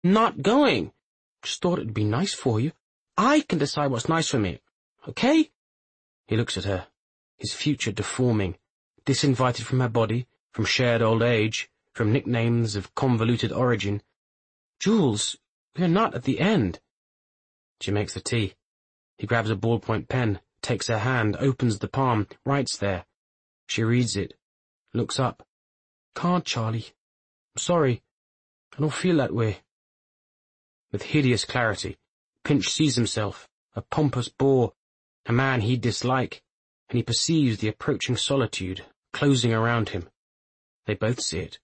Not going. Just thought it'd be nice for you. I can decide what's nice for me. Okay? He looks at her, his future deforming, disinvited from her body, from shared old age, from nicknames of convoluted origin. Jules, we're not at the end. She makes the tea. He grabs a ballpoint pen, takes her hand, opens the palm, writes there. She reads it, looks up. Can't, Charlie. I'm sorry. I don't feel that way. With hideous clarity, Pinch sees himself, a pompous bore, a man he'd dislike, and he perceives the approaching solitude closing around him. They both see it.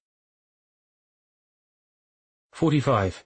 45.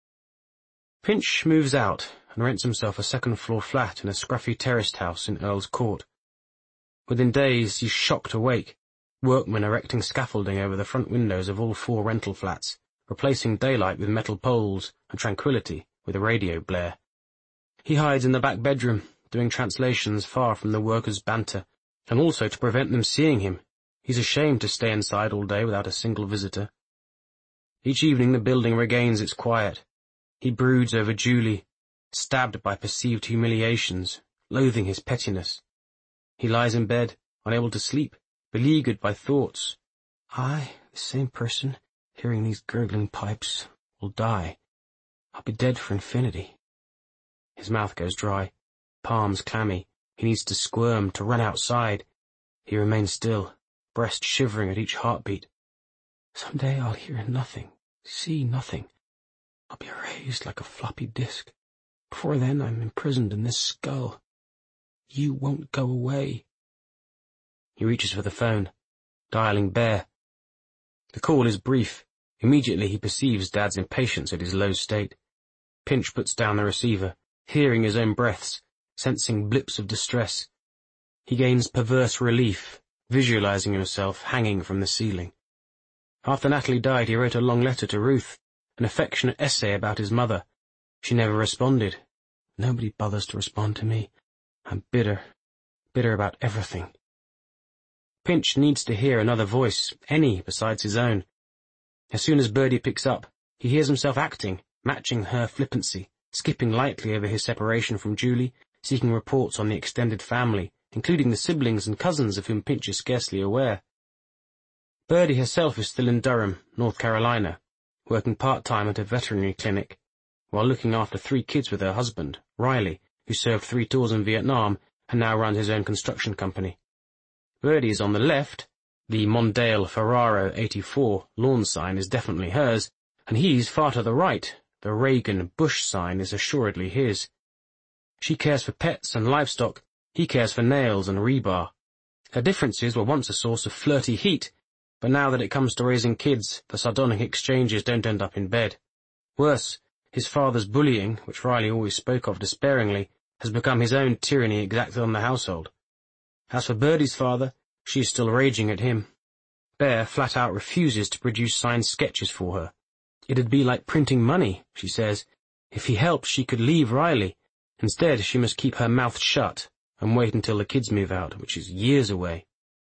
Pinch moves out and rents himself a second-floor flat in a scruffy terraced house in Earl's Court. Within days he's shocked awake, workmen erecting scaffolding over the front windows of all 4 rental flats, replacing daylight with metal poles and tranquility with a radio blare. He hides in the back bedroom, doing translations far from the workers' banter, and also to prevent them seeing him. He's ashamed to stay inside all day without a single visitor. Each evening the building regains its quiet. He broods over Julie, stabbed by perceived humiliations, loathing his pettiness. He lies in bed, unable to sleep, beleaguered by thoughts. I, the same person, hearing these gurgling pipes, will die. I'll be dead for infinity. His mouth goes dry, palms clammy. He needs to squirm, to run outside. He remains still, breast shivering at each heartbeat. Someday I'll hear nothing, see nothing. I'll be erased like a floppy disk. Before then I'm imprisoned in this skull. You won't go away. He reaches for the phone, dialing Bear. The call is brief. Immediately he perceives Dad's impatience at his low state. Pinch puts down the receiver, hearing his own breaths, sensing blips of distress. He gains perverse relief, visualizing himself hanging from the ceiling. After Natalie died, he wrote a long letter to Ruth, an affectionate essay about his mother. She never responded. Nobody bothers to respond to me. I'm bitter about everything. Pinch needs to hear another voice, any besides his own. As soon as Birdie picks up, he hears himself acting, matching her flippancy, skipping lightly over his separation from Julie, seeking reports on the extended family, including the siblings and cousins of whom Pinch is scarcely aware. Birdie herself is still in Durham, North Carolina, working part-time at a veterinary clinic, while looking after 3 kids with her husband, Riley, who served 3 tours in Vietnam and now runs his own construction company. Birdie is on the left. The Mondale Ferraro 84 lawn sign is definitely hers, and he's far to the right. The Reagan Bush sign is assuredly his. She cares for pets and livestock. He cares for nails and rebar. Her differences were once a source of flirty heat, but now that it comes to raising kids, the sardonic exchanges don't end up in bed. Worse, his father's bullying, which Riley always spoke of despairingly, has become his own tyranny exacted on the household. As for Birdie's father, she is still raging at him. Bear flat out refuses to produce signed sketches for her. It'd be like printing money, she says. If he helped, she could leave Riley. Instead, she must keep her mouth shut and wait until the kids move out, which is years away.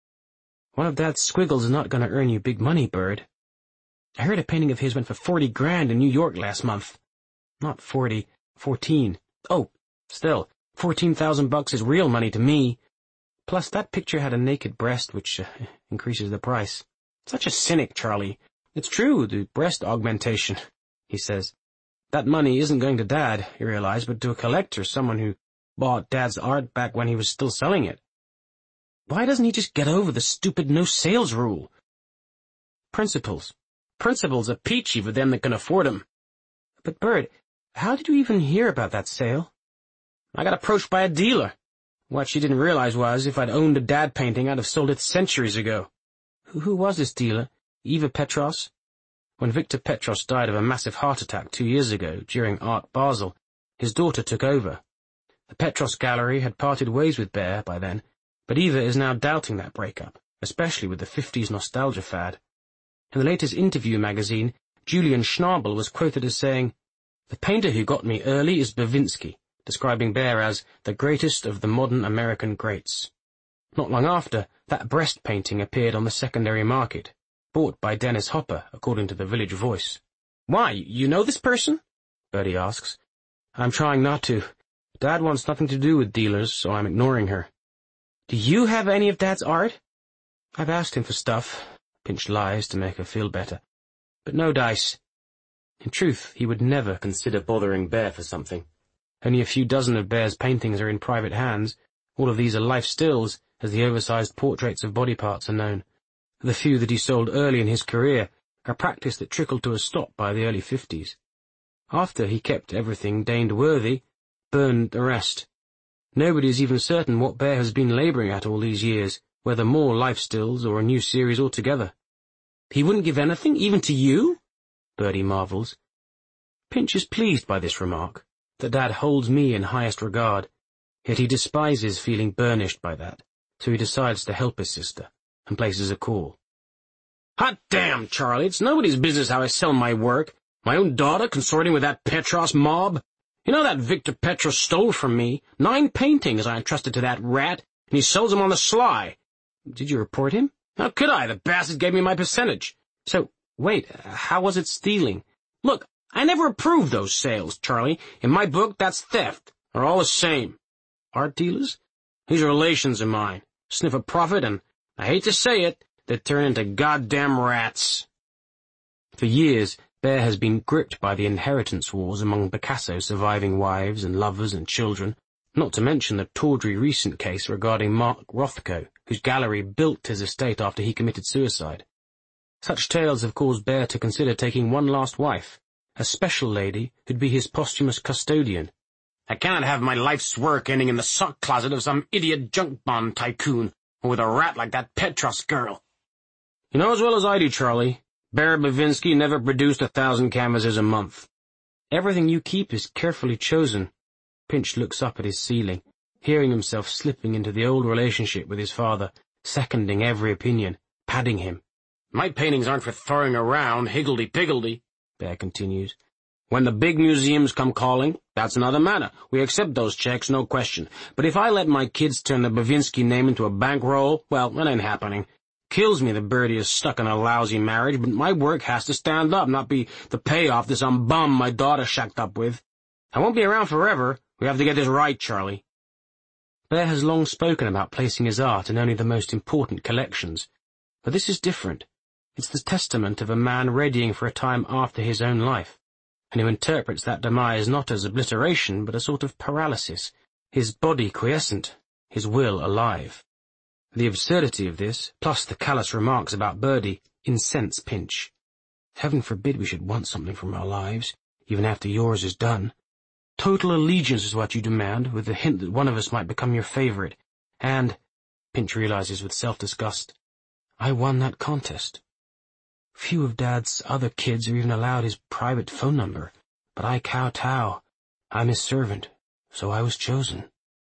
One of Dad's squiggles is not going to earn you big money, Bird. I heard a painting of his went for 40 grand in New York last month. Not 40, 14. Oh, still, $14,000 is real money to me. Plus, that picture had a naked breast, which increases the price. Such a cynic, Charlie. It's true, the breast augmentation, he says. That money isn't going to Dad, you realize, but to a collector, someone who bought Dad's art back when he was still selling it. Why doesn't he just get over the stupid no-sales rule? Principles. Principles are peachy for them that can afford 'em. But, Bird, how did you even hear about that sale? I got approached by a dealer. What she didn't realize was, if I'd owned a Dad painting, I'd have sold it centuries ago. Who was this dealer? Eva Petros? When Victor Petros died of a massive heart attack 2 years ago, during Art Basel, his daughter took over. The Petros Gallery had parted ways with Bear by then, but Eva is now doubting that breakup, especially with the 50s nostalgia fad. In the latest Interview magazine, Julian Schnabel was quoted as saying, "The painter who got me early is Bavinski," describing Bear as the greatest of the modern American greats. Not long after, that breast painting appeared on the secondary market, bought by Dennis Hopper, according to the Village Voice. Why, you know this person? Bertie asks. I'm trying not to. Dad wants nothing to do with dealers, so I'm ignoring her. Do you have any of Dad's art? I've asked him for stuff. Pinch lies to make her feel better. But no dice. In truth, he would never consider bothering Bear for something. Only a few dozen of Bear's paintings are in private hands. All of these are life stills, as the oversized portraits of body parts are known. The few that he sold early in his career, a practice that trickled to a stop by the early 50s. After he kept everything deemed worthy, burned the rest. Nobody is even certain what Bear has been labouring at all these years, whether more life stills or a new series altogether. He wouldn't give anything, even to you? Bertie marvels. Pinch is pleased by this remark, that Dad holds me in highest regard, yet he despises feeling burnished by that, so he decides to help his sister, and places a call. Hot damn, Charlie, it's nobody's business how I sell my work. My own daughter consorting with that Petros mob? You know that Victor Petros stole from me 9 paintings I entrusted to that rat, and he sells them on the sly. Did you report him? How could I? The bastard gave me my percentage. So, wait, how was it stealing? Look, I never approved those sales, Charlie. In my book, that's theft. They're all the same. Art dealers? These are relations of mine. Sniff a profit, and, I hate to say it, they turn into goddamn rats. For years, Bear has been gripped by the inheritance wars among Picasso's surviving wives and lovers and children, not to mention the tawdry recent case regarding Mark Rothko, whose gallery built his estate after he committed suicide. Such tales have caused Bear to consider taking one last wife, a special lady who'd be his posthumous custodian. I cannot have my life's work ending in the sock closet of some idiot junk bond tycoon, or with a rat like that Petros girl. You know as well as I do, Charlie, Bear Bavinsky never produced 1,000 canvases a month. Everything you keep is carefully chosen. Pinch looks up at his ceiling, hearing himself slipping into the old relationship with his father, seconding every opinion, padding him. My paintings aren't for throwing around, higgledy-piggledy, Bear continues. When the big museums come calling, that's another matter. We accept those checks, no question. But if I let my kids turn the Bavinsky name into a bankroll, well, that ain't happening. Kills me that Bertie is stuck in a lousy marriage, but my work has to stand up, not be the payoff to some bum my daughter shacked up with. I won't be around forever. We have to get this right, Charlie. Bear has long spoken about placing his art in only the most important collections. But this is different. It's the testament of a man readying for a time after his own life, and who interprets that demise not as obliteration, but a sort of paralysis, his body quiescent, his will alive. The absurdity of this, plus the callous remarks about Bertie, incense Pinch. Heaven forbid we should want something from our lives, even after yours is done. Total allegiance is what you demand, with the hint that one of us might become your favorite. And, Pinch realizes with self-disgust, I won that contest. Few of Dad's other kids are even allowed his private phone number, but I kowtow. I'm his servant, so I was chosen.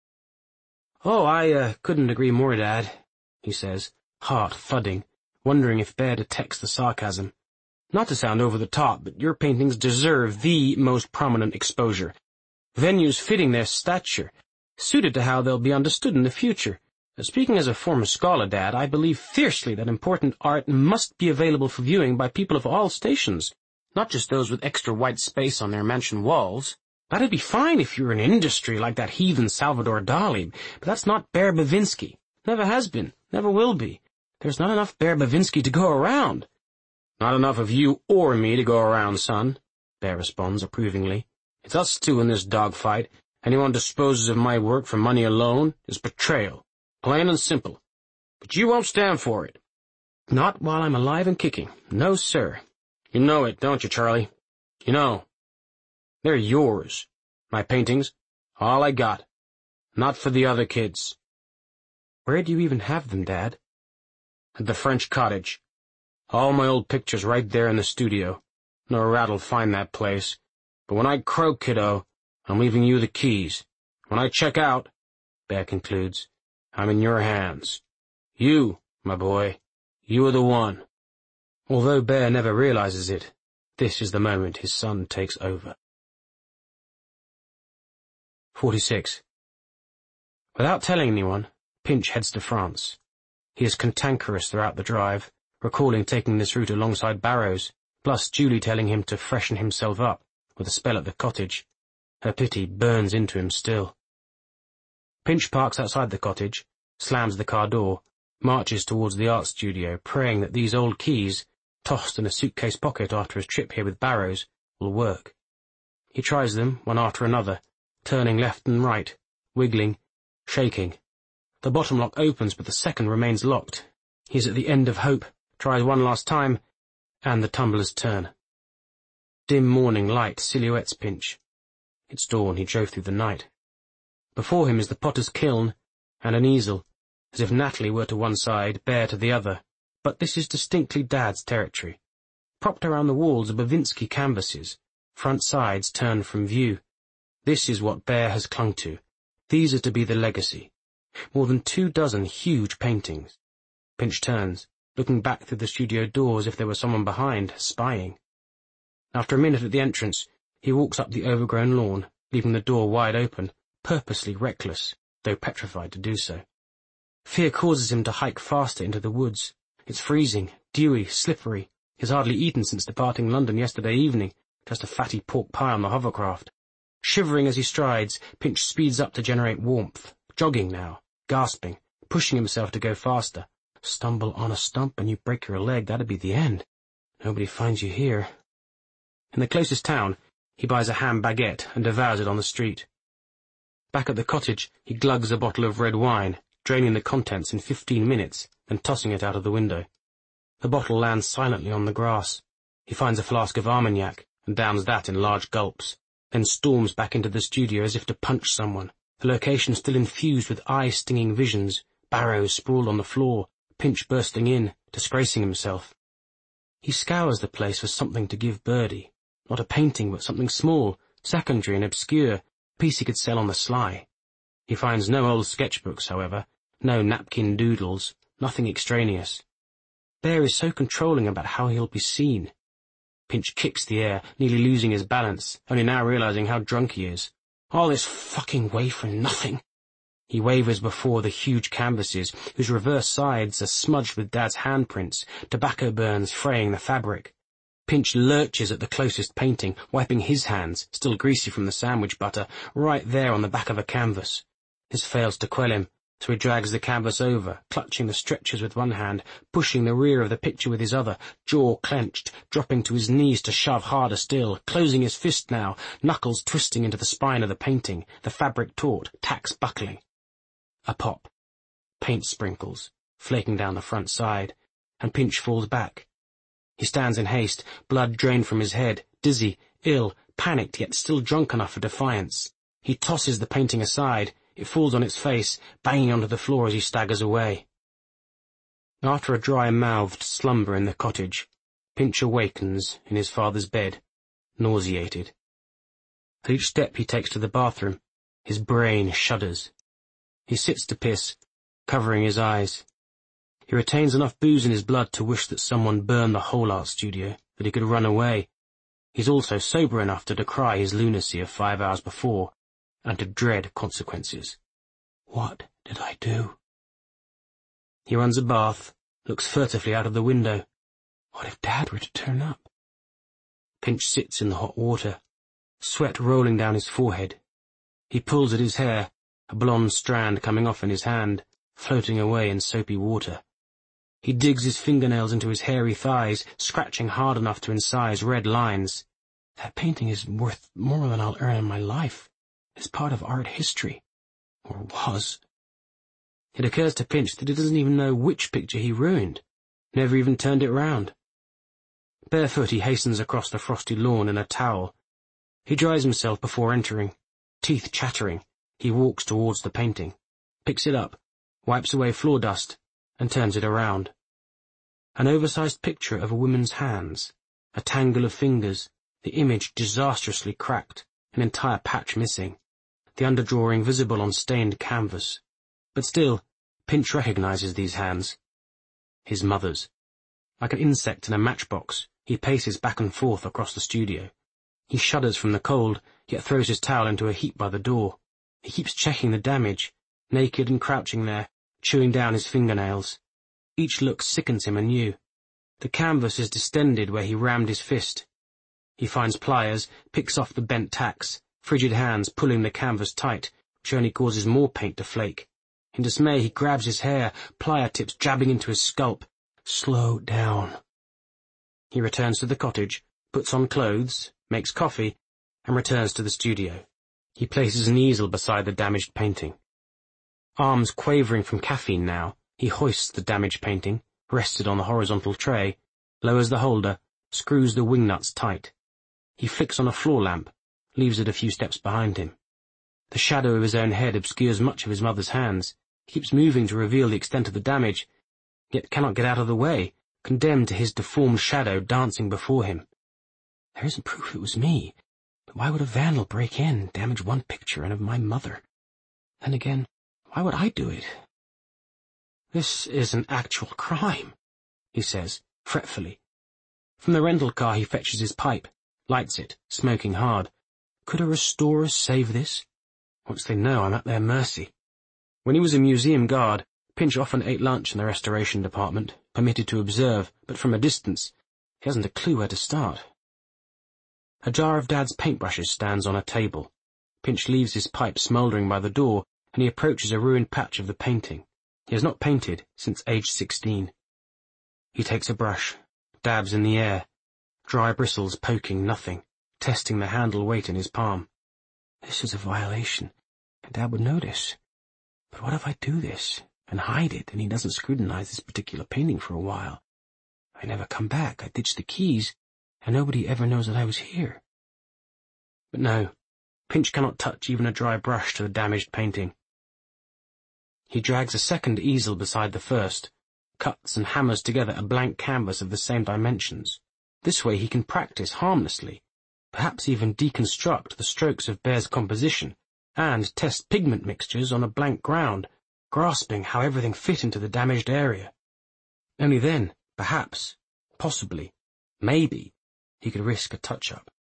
Oh, I couldn't agree more, Dad, he says, heart thudding, wondering if Bear detects the sarcasm. Not to sound over the top, but your paintings deserve the most prominent exposure. Venues fitting their stature, suited to how they'll be understood in the future. Speaking as a former scholar, Dad, I believe fiercely that important art must be available for viewing by people of all stations, not just those with extra white space on their mansion walls. That'd be fine if you were an industry like that heathen Salvador Dali, but that's not Bear Bavinsky. Never has been, never will be. There's not enough Bear Bavinsky to go around. Not enough of you or me to go around, son, Bear responds approvingly. It's us two in this dogfight. Anyone disposes of my work for money alone is betrayal. Plain and simple. But you won't stand for it. Not while I'm alive and kicking. No, sir. You know it, don't you, Charlie? You know. They're yours. My paintings. All I got. Not for the other kids. Where do you even have them, Dad? At the French cottage. All my old pictures right there in the studio. No rat'll find that place. But when I croak, kiddo, I'm leaving you the keys. When I check out, Bear concludes, I'm in your hands. You, my boy, you are the one. Although Bear never realizes it, this is the moment his son takes over. 46. Without telling anyone, Pinch heads to France. He is cantankerous throughout the drive, recalling taking this route alongside Barrows, plus Julie telling him to freshen himself up with a spell at the cottage. Her pity burns into him still. Pinch parks outside the cottage, slams the car door, marches towards the art studio, praying that these old keys, tossed in a suitcase pocket after his trip here with Barrows, will work. He tries them, one after another, turning left and right, wiggling, shaking. The bottom lock opens, but the second remains locked. He's at the end of hope, tries one last time, and the tumblers turn. Dim morning light silhouettes Pinch. It's dawn. He drove through the night. Before him is the potter's kiln and an easel, as if Natalie were to one side, Bear to the other, but this is distinctly Dad's territory. Propped around the walls are Bavinski canvases, front sides turned from view. This is what Bear has clung to. These are to be the legacy. More than 24 huge paintings. Pinch turns, looking back through the studio door as if there were someone behind, spying. After a minute at the entrance, he walks up the overgrown lawn, leaving the door wide open, purposely reckless, though petrified to do so. Fear causes him to hike faster into the woods. It's freezing, dewy, slippery. He's hardly eaten since departing London yesterday evening, just a fatty pork pie on the hovercraft. Shivering as he strides, Pinch speeds up to generate warmth, jogging now, gasping, pushing himself to go faster. Stumble on a stump and you break your leg, that'd be the end. Nobody finds you here. In the closest town, he buys a ham baguette and devours it on the street. Back at the cottage, he glugs a bottle of red wine, draining the contents in 15 minutes, and tossing it out of the window. The bottle lands silently on the grass. He finds a flask of Armagnac, and downs that in large gulps, then storms back into the studio as if to punch someone, the location still infused with eye-stinging visions, Barrows sprawled on the floor, Pinch bursting in, disgracing himself. He scours the place for something to give Birdie, not a painting but something small, secondary and obscure, a piece he could sell on the sly. He finds no old sketchbooks, however, no napkin doodles, nothing extraneous. Bear is so controlling about how he'll be seen. Pinch kicks the air, nearly losing his balance, only now realizing how drunk he is. All this fucking way for nothing. He wavers before the huge canvases, whose reverse sides are smudged with Dad's handprints, tobacco burns fraying the fabric. Pinch lurches at the closest painting, wiping his hands, still greasy from the sandwich butter, right there on the back of a canvas. This fails to quell him, so he drags the canvas over, clutching the stretchers with one hand, pushing the rear of the picture with his other, jaw clenched, dropping to his knees to shove harder still, closing his fist now, knuckles twisting into the spine of the painting, the fabric taut, tacks buckling. A pop. Paint sprinkles, flaking down the front side, and Pinch falls back. He stands in haste, blood drained from his head, dizzy, ill, panicked yet still drunk enough for defiance. He tosses the painting aside. It falls on its face, banging onto the floor as he staggers away. After a dry-mouthed slumber in the cottage, Pinch awakens in his father's bed, nauseated. At each step he takes to the bathroom, his brain shudders. He sits to piss, covering his eyes. He retains enough booze in his blood to wish that someone burned the whole art studio, that he could run away. He's also sober enough to decry his lunacy of 5 hours before, and to dread consequences. What did I do? He runs a bath, looks furtively out of the window. What if Dad were to turn up? Pinch sits in the hot water, sweat rolling down his forehead. He pulls at his hair, a blonde strand coming off in his hand, floating away in soapy water. He digs his fingernails into his hairy thighs, scratching hard enough to incise red lines. That painting is worth more than I'll earn in my life. It's part of art history. Or was. It occurs to Pinch that he doesn't even know which picture he ruined. Never even turned it round. Barefoot he hastens across the frosty lawn in a towel. He dries himself before entering. Teeth chattering, he walks towards the painting, picks it up, wipes away floor dust, and turns it around. An oversized picture of a woman's hands, a tangle of fingers, the image disastrously cracked, an entire patch missing, the underdrawing visible on stained canvas. But still, Pinch recognizes these hands. His mother's. Like an insect in a matchbox, he paces back and forth across the studio. He shudders from the cold, yet throws his towel into a heap by the door. He keeps checking the damage, naked and crouching there, chewing down his fingernails. Each look sickens him anew. The canvas is distended where he rammed his fist. He finds pliers, picks off the bent tacks, frigid hands pulling the canvas tight, which only causes more paint to flake. In dismay, he grabs his hair, plier tips jabbing into his scalp. Slow down. He returns to the cottage, puts on clothes, makes coffee, and returns to the studio. He places an easel beside the damaged painting. Arms quavering from caffeine now, he hoists the damaged painting, rested on the horizontal tray, lowers the holder, screws the wing nuts tight. He flicks on a floor lamp, leaves it a few steps behind him. The shadow of his own head obscures much of his mother's hands. He keeps moving to reveal the extent of the damage, yet cannot get out of the way, condemned to his deformed shadow dancing before him. There isn't proof it was me, but why would a vandal break in, damage one picture and of my mother? Then again, why would I do it? This is an actual crime, he says, fretfully. From the rental car he fetches his pipe, lights it, smoking hard. Could a restorer save this? Once they know, I'm at their mercy. When he was a museum guard, Pinch often ate lunch in the restoration department, permitted to observe, but from a distance. He hasn't a clue where to start. A jar of Dad's paintbrushes stands on a table. Pinch leaves his pipe smouldering by the door, and he approaches a ruined patch of the painting. He has not painted since age 16. He takes a brush, dabs in the air, dry bristles poking nothing, testing the handle weight in his palm. This is a violation, and Dad would notice. But what if I do this, and hide it, and he doesn't scrutinize this particular painting for a while? I never come back, I ditch the keys, and nobody ever knows that I was here. But no, Pinch cannot touch even a dry brush to the damaged painting. He drags a second easel beside the first, cuts and hammers together a blank canvas of the same dimensions. This way he can practice harmlessly, perhaps even deconstruct the strokes of Bear's composition, and test pigment mixtures on a blank ground, grasping how everything fit into the damaged area. Only then, perhaps, possibly, maybe, he could risk a touch-up.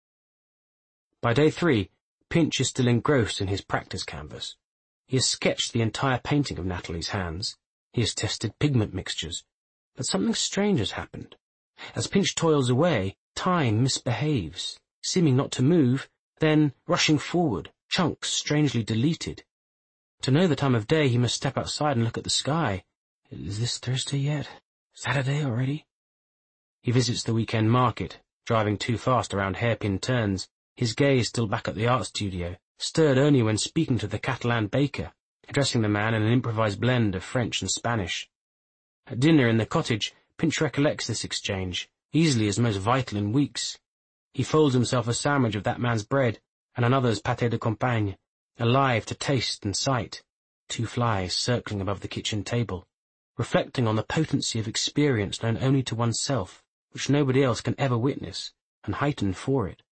By day 3, Pinch is still engrossed in his practice canvas. He has sketched the entire painting of Natalie's hands. He has tested pigment mixtures. But something strange has happened. As Pinch toils away, time misbehaves, seeming not to move, then rushing forward, chunks strangely deleted. To know the time of day, he must step outside and look at the sky. Is this Thursday yet? Saturday already? He visits the weekend market, driving too fast around hairpin turns, his gaze still back at the art studio, stirred only when speaking to the Catalan baker, addressing the man in an improvised blend of French and Spanish. At dinner in the cottage, Pinch recollects this exchange, easily his most vital in weeks. He folds himself a sandwich of that man's bread, and another's pâté de campagne, alive to taste and sight, 2 flies circling above the kitchen table, reflecting on the potency of experience known only to oneself, which nobody else can ever witness, and heightened for it.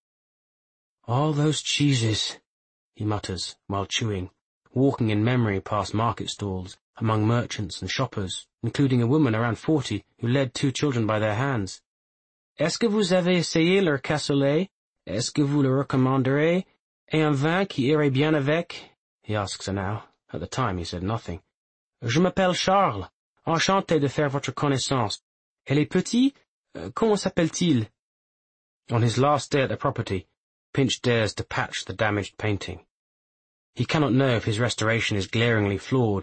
All those cheeses, he mutters, while chewing, walking in memory past market stalls, among merchants and shoppers, including a woman around 40 who led 2 children by their hands. Est-ce que vous avez essayé leur cassoulet? Est-ce que vous le recommanderez? Et un vin qui irait bien avec? He asks her now. At the time he said nothing. Je m'appelle Charles. Enchanté de faire votre connaissance. Et les petits? Comment s'appelle-t-il? On his last day at the property, Pinch dares to patch the damaged painting. He cannot know if his restoration is glaringly flawed.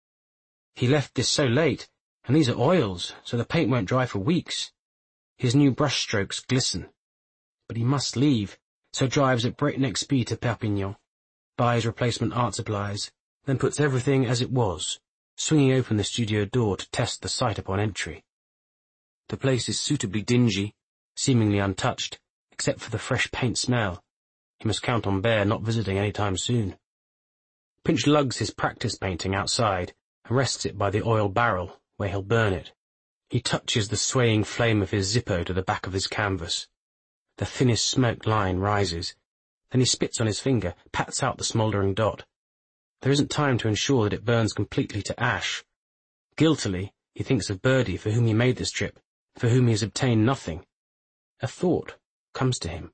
He left this so late, and these are oils, so the paint won't dry for weeks. His new brushstrokes glisten. But he must leave, so drives at breakneck speed to Perpignan, buys replacement art supplies, then puts everything as it was, swinging open the studio door to test the site upon entry. The place is suitably dingy, seemingly untouched, except for the fresh paint smell. He must count on Bear not visiting any time soon. Pinch lugs his practice painting outside and rests it by the oil barrel, where he'll burn it. He touches the swaying flame of his Zippo to the back of his canvas. The thinnest smoke line rises. Then he spits on his finger, pats out the smouldering dot. There isn't time to ensure that it burns completely to ash. Guiltily, he thinks of Birdie, for whom he made this trip, for whom he has obtained nothing. A thought comes to him.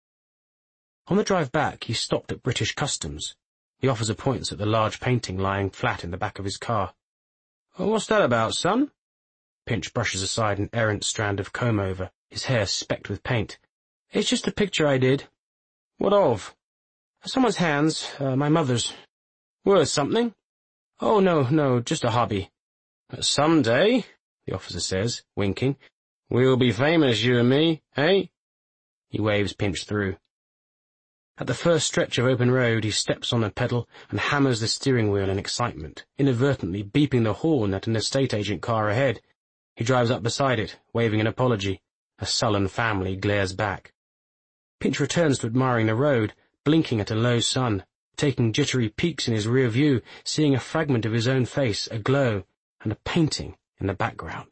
On the drive back, he stopped at British Customs. The officer points at the large painting lying flat in the back of his car. "What's that about, son?" Pinch brushes aside an errant strand of comb-over, his hair specked with paint. It's just a picture I did. What of? Someone's hands, my mother's. Worth something? Oh, no, just a hobby. Someday, the officer says, winking, we'll be famous, you and me, eh? He waves Pinch through. At the first stretch of open road, he steps on a pedal and hammers the steering wheel in excitement, inadvertently beeping the horn at an estate agent car ahead. He drives up beside it, waving an apology. A sullen family glares back. Pinch returns to admiring the road, blinking at a low sun, taking jittery peeks in his rear view, seeing a fragment of his own face aglow, and a painting in the background.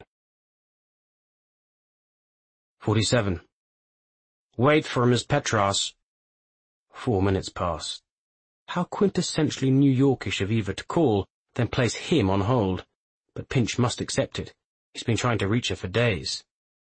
47. Wait for Miss Petras. 4 minutes pass. How quintessentially New Yorkish of Eva to call, then place him on hold. But Pinch must accept it. He's been trying to reach her for days.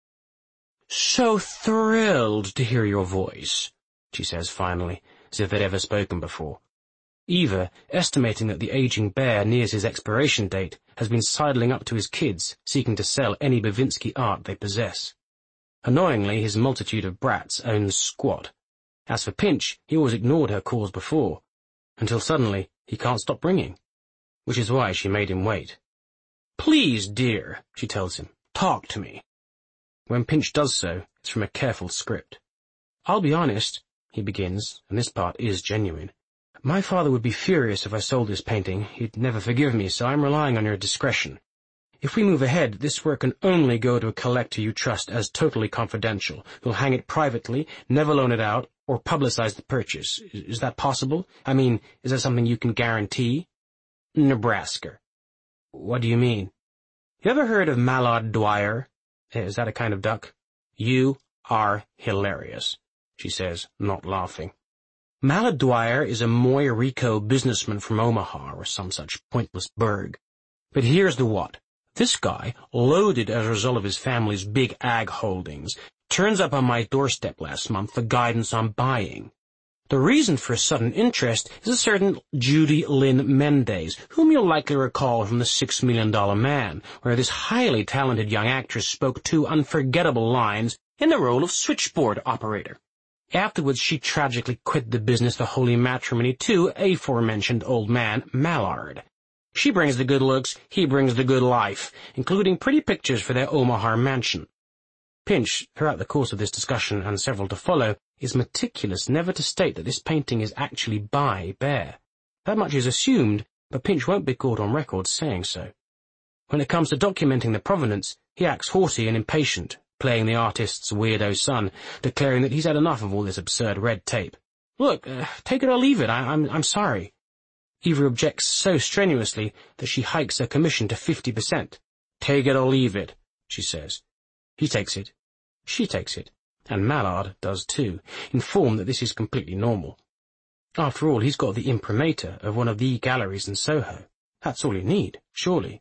So thrilled to hear your voice, she says finally, as if they'd ever spoken before. Eva, estimating that the aging bear nears his expiration date, has been sidling up to his kids, seeking to sell any Bavinsky art they possess. Annoyingly, his multitude of brats owns squat. As for Pinch, he always ignored her calls before, until suddenly he can't stop ringing, which is why she made him wait. Please, dear, she tells him, talk to me. When Pinch does so, it's from a careful script. I'll be honest, he begins, and this part is genuine. My father would be furious if I sold this painting. He'd never forgive me, so I'm relying on your discretion. If we move ahead, this work can only go to a collector you trust as totally confidential, who'll hang it privately, never loan it out, or publicize the purchase. Is that possible? I mean, is that something you can guarantee? Nebraska. What do you mean? You ever heard of Mallard Dwyer? Is that a kind of duck? You are hilarious, she says, not laughing. Mallard Dwyer is a Moy Rico businessman from Omaha or some such pointless burg. But here's the what. This guy, loaded as a result of his family's big ag holdings, turns up on my doorstep last month for guidance on buying. The reason for his sudden interest is a certain Judy Lynn Mendez, whom you'll likely recall from The $6 Million Man, where this highly talented young actress spoke 2 unforgettable lines in the role of switchboard operator. Afterwards, she tragically quit the business for holy matrimony to aforementioned old man Mallard. She brings the good looks, he brings the good life, including pretty pictures for their Omaha mansion. Pinch, throughout the course of this discussion and several to follow, is meticulous never to state that this painting is actually by Bear. That much is assumed, but Pinch won't be caught on record saying so. When it comes to documenting the provenance, he acts haughty and impatient, playing the artist's weirdo son, declaring that he's had enough of all this absurd red tape. Look, take it or leave it, I'm sorry. Eva objects so strenuously that she hikes her commission to 50%. Take it or leave it, she says. He takes it. She takes it. And Mallard does too, informed that this is completely normal. After all, he's got the imprimatur of one of the galleries in Soho. That's all you need, surely.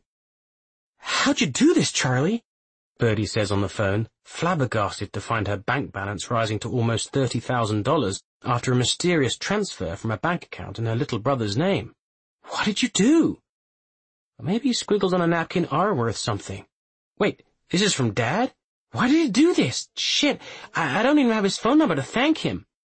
How'd you do this, Charlie? Birdie says on the phone, flabbergasted to find her bank balance rising to almost $30,000 after a mysterious transfer from a bank account in her little brother's name. What did you do? Maybe squiggles on a napkin are worth something. Wait, this is from Dad? Why did he do this? Shit, I don't even have his phone number to thank him.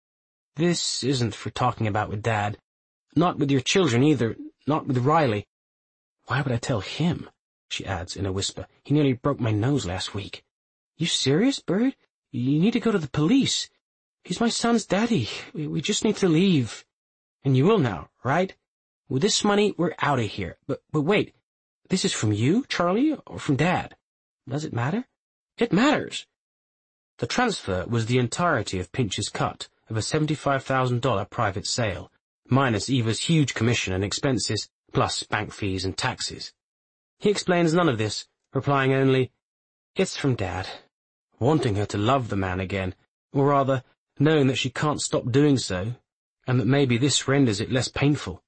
This isn't for talking about with Dad. Not with your children either, not with Riley. Why would I tell him? She adds in a whisper. He nearly broke my nose last week. You serious, Bird? You need to go to the police. He's my son's daddy. We just need to leave. And you will now, right? With this money, we're out of here. But wait, this is from you, Charlie, or from Dad? Does it matter? It matters. The transfer was the entirety of Pinch's cut of a $75,000 private sale, minus Eva's huge commission and expenses, plus bank fees and taxes. He explains none of this, replying only, It's from Dad, wanting her to love the man again, or rather, knowing that she can't stop doing so, and that maybe this renders it less painful.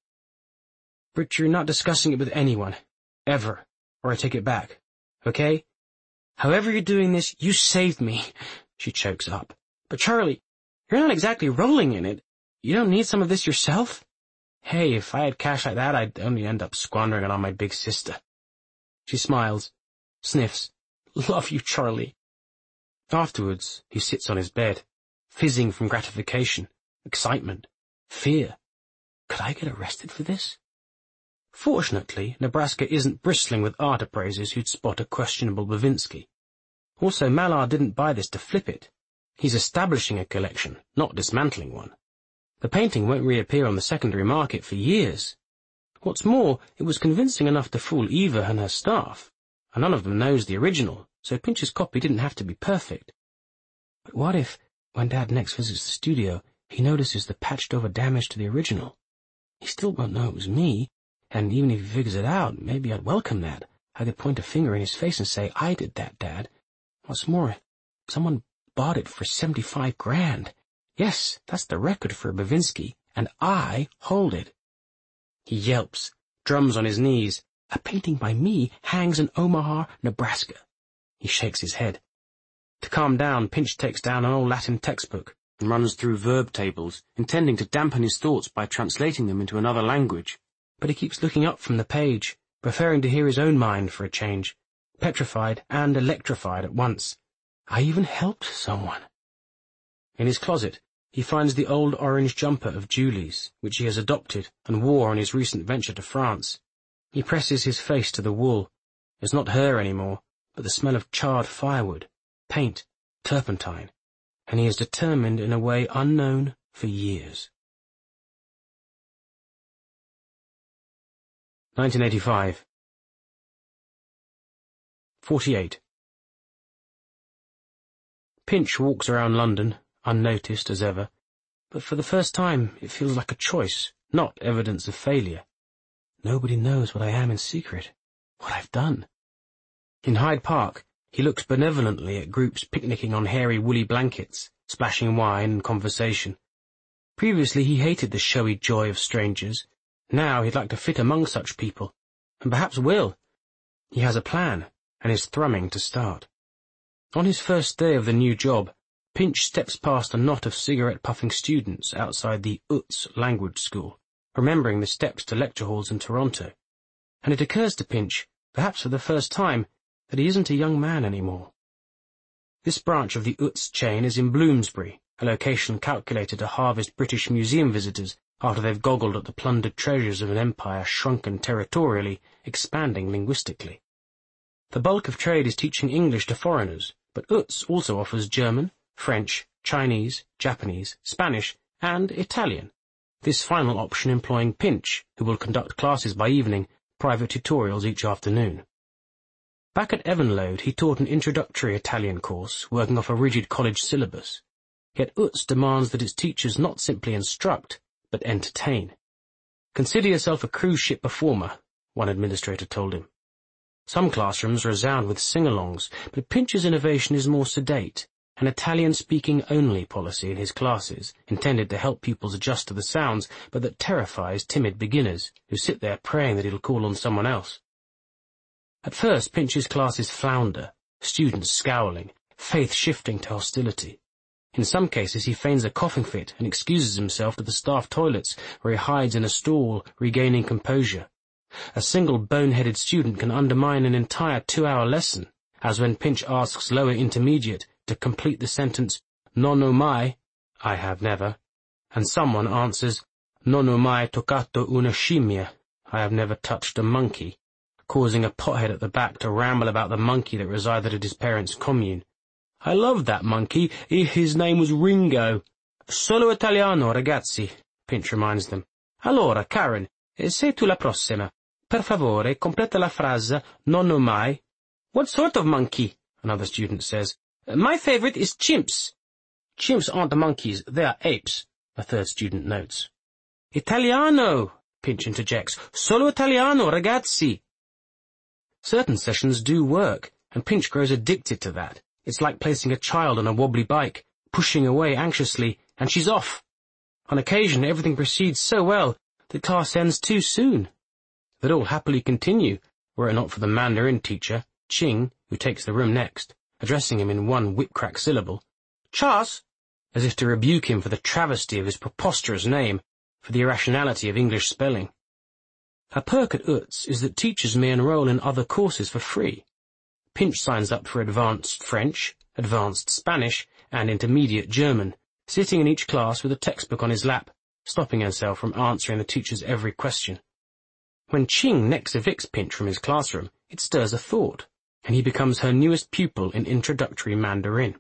But you're not discussing it with anyone, ever, or I take it back, okay? However you're doing this, you saved me, she chokes up. But Charlie, you're not exactly rolling in it. You don't need some of this yourself? Hey, if I had cash like that, I'd only end up squandering it on my big sister. She smiles, sniffs, Love you, Charlie. Afterwards, he sits on his bed, fizzing from gratification, excitement, fear. Could I get arrested for this? Fortunately, Nebraska isn't bristling with art appraisers who'd spot a questionable Bavinski. Also, Mallard didn't buy this to flip it. He's establishing a collection, not dismantling one. The painting won't reappear on the secondary market for years. What's more, it was convincing enough to fool Eva and her staff, and none of them knows the original, so Pinch's copy didn't have to be perfect. But what if, when Dad next visits the studio, he notices the patched-over damage to the original? He still won't know it was me, and even if he figures it out, maybe I'd welcome that. I could point a finger in his face and say, I did that, Dad. What's more, someone bought it for $75,000. Yes, that's the record for a Bavinski, and I hold it. He yelps, drums on his knees. A painting by me hangs in Omaha, Nebraska. He shakes his head. To calm down, Pinch takes down an old Latin textbook and runs through verb tables, intending to dampen his thoughts by translating them into another language. But he keeps looking up from the page, preferring to hear his own mind for a change, petrified and electrified at once. I even helped someone. In his closet, he finds the old orange jumper of Julie's, which he has adopted and wore on his recent venture to France. He presses his face to the wool. It's not her anymore, but the smell of charred firewood, paint, turpentine, and he is determined in a way unknown for years. 1985. 48. Pinch walks around London, unnoticed as ever, but for the first time it feels like a choice, not evidence of failure. Nobody knows what I am in secret, what I've done. In Hyde Park, he looks benevolently at groups picnicking on hairy woolly blankets, splashing wine and conversation. Previously he hated the showy joy of strangers. Now he'd like to fit among such people, and perhaps will. He has a plan, and is thrumming to start. On his first day of the new job, Pinch steps past a knot of cigarette-puffing students outside the UTS language school, remembering the steps to lecture halls in Toronto. And it occurs to Pinch, perhaps for the first time, that he isn't a young man anymore. This branch of the UTS chain is in Bloomsbury, a location calculated to harvest British museum visitors after they've goggled at the plundered treasures of an empire shrunken territorially, expanding linguistically. The bulk of trade is teaching English to foreigners, but UTS also offers German, French, Chinese, Japanese, Spanish, and Italian, this final option employing Pinch, who will conduct classes by evening, private tutorials each afternoon. Back at Evenlode, he taught an introductory Italian course, working off a rigid college syllabus. Yet UTS demands that its teachers not simply instruct, but entertain. Consider yourself a cruise ship performer, one administrator told him. Some classrooms resound with sing-alongs, but Pinch's innovation is more sedate, an Italian-speaking only policy in his classes, intended to help pupils adjust to the sounds, but that terrifies timid beginners, who sit there praying that he'll call on someone else. At first, Pinch's classes flounder, students scowling, faith shifting to hostility. In some cases, he feigns a coughing fit and excuses himself to the staff toilets, where he hides in a stall, regaining composure. A single bone-headed student can undermine an entire 2-hour lesson, as when Pinch asks lower intermediate to complete the sentence, non ho mai, I have never, and someone answers, non ho mai toccato una scimmia, I have never touched a monkey, causing a pothead at the back to ramble about the monkey that resided at his parents' commune. I loved that monkey, his name was Ringo. Solo italiano, ragazzi, Pinch reminds them. Allora, Karen, sei tu la prossima. Per favore, completa la frase, non ho mai. What sort of monkey? Another student says. My favorite is chimps. Chimps aren't monkeys, they are apes, a third student notes. Italiano, Pinch interjects. Solo italiano, ragazzi. Certain sessions do work, and Pinch grows addicted to that. It's like placing a child on a wobbly bike, pushing away anxiously, and she's off. On occasion, everything proceeds so well that class ends too soon. They'd all happily continue, were it not for the Mandarin teacher, Ching, who takes the room next, addressing him in one whip-crack syllable, Charles, as if to rebuke him for the travesty of his preposterous name, for the irrationality of English spelling. A perk at UTS is that teachers may enroll in other courses for free. Pinch signs up for advanced French, advanced Spanish, and intermediate German, sitting in each class with a textbook on his lap, stopping himself from answering the teacher's every question. When Ching next evicts Pinch from his classroom, it stirs a thought, and he becomes her newest pupil in introductory Mandarin.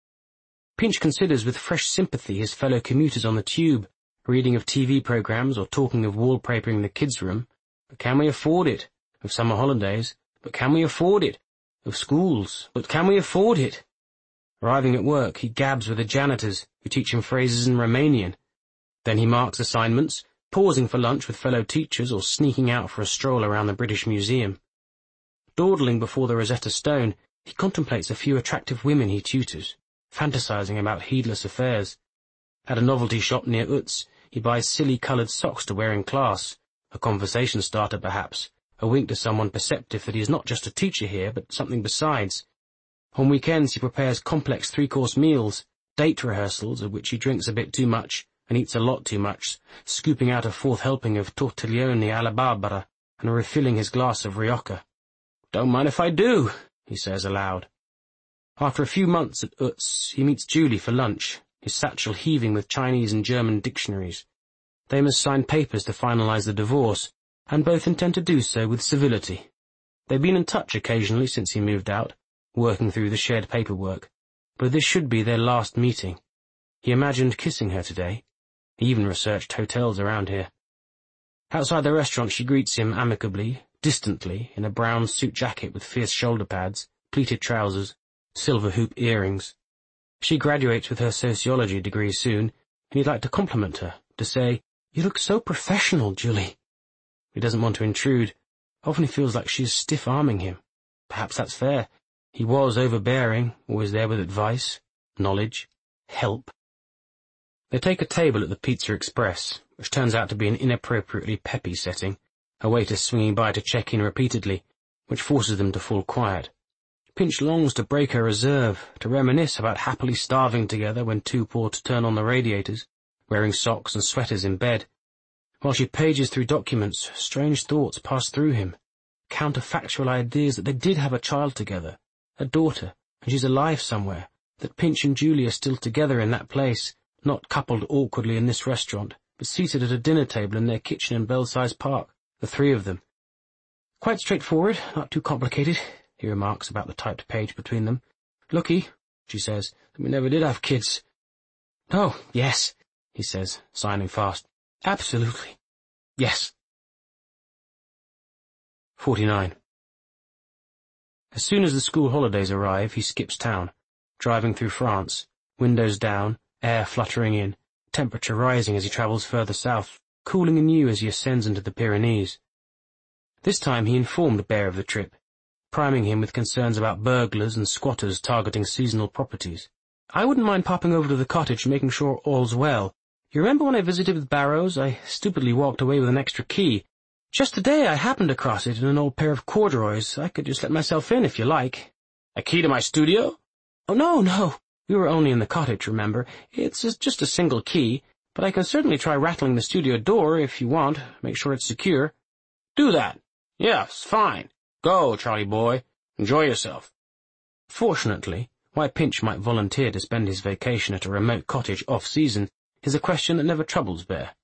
Pinch considers with fresh sympathy his fellow commuters on the tube, reading of TV programs or talking of wallpapering the kids' room. But can we afford it? Of summer holidays. But can we afford it? Of schools. But can we afford it? Arriving at work, he gabs with the janitors, who teach him phrases in Romanian. Then he marks assignments, pausing for lunch with fellow teachers or sneaking out for a stroll around the British Museum. Dawdling before the Rosetta Stone, he contemplates a few attractive women he tutors, fantasizing about heedless affairs. At a novelty shop near Utz, he buys silly-coloured socks to wear in class, a conversation starter perhaps, a wink to someone perceptive that he is not just a teacher here, but something besides. On weekends he prepares complex three-course meals, date rehearsals of which he drinks a bit too much and eats a lot too much, scooping out a fourth helping of tortiglione alla barbara and refilling his glass of Rioja. "Don't mind if I do," he says aloud. After a few months at Utz, he meets Julie for lunch, his satchel heaving with Chinese and German dictionaries. They must sign papers to finalize the divorce, and both intend to do so with civility. They've been in touch occasionally since he moved out, working through the shared paperwork, but this should be their last meeting. He imagined kissing her today. He even researched hotels around here. Outside the restaurant she greets him amicably, distantly, in a brown suit jacket with fierce shoulder pads, pleated trousers, silver hoop earrings. She graduates with her sociology degree soon, and he'd like to compliment her, to say, "You look so professional, Julie." He doesn't want to intrude. Often he feels like she is stiff-arming him. Perhaps that's fair. He was overbearing, always there with advice, knowledge, help. They take a table at the Pizza Express, which turns out to be an inappropriately peppy setting, a waiter swinging by to check in repeatedly, which forces them to fall quiet. Pinch longs to break her reserve, to reminisce about happily starving together when too poor to turn on the radiators, wearing socks and sweaters in bed. While she pages through documents, strange thoughts pass through him, counterfactual ideas that they did have a child together, a daughter, and she's alive somewhere, that Pinch and Julie are still together in that place, not coupled awkwardly in this restaurant, but seated at a dinner table in their kitchen in Belsize Park, the three of them. "Quite straightforward, not too complicated," he remarks about the typed page between them. "Lucky," she says, "that we never did have kids." "Oh, yes," he says, signing fast. "Absolutely. Yes." 49. As soon as the school holidays arrive, he skips town, driving through France, windows down, air fluttering in, temperature rising as he travels further south, cooling anew as he ascends into the Pyrenees. This time he informed Bear of the trip, priming him with concerns about burglars and squatters targeting seasonal properties. "I wouldn't mind popping over to the cottage and making sure all's well. You remember when I visited with Barrows, I stupidly walked away with an extra key. Just today I happened across it in an old pair of corduroys. I could just let myself in if you like." "A key to my studio?" "Oh, no. We were only in the cottage, remember. It's just a single key, but I can certainly try rattling the studio door if you want, make sure it's secure." "Do that. Yes, fine. Go, Charlie boy. Enjoy yourself." Fortunately, why Pinch might volunteer to spend his vacation at a remote cottage off-season is a question that never troubles Bear.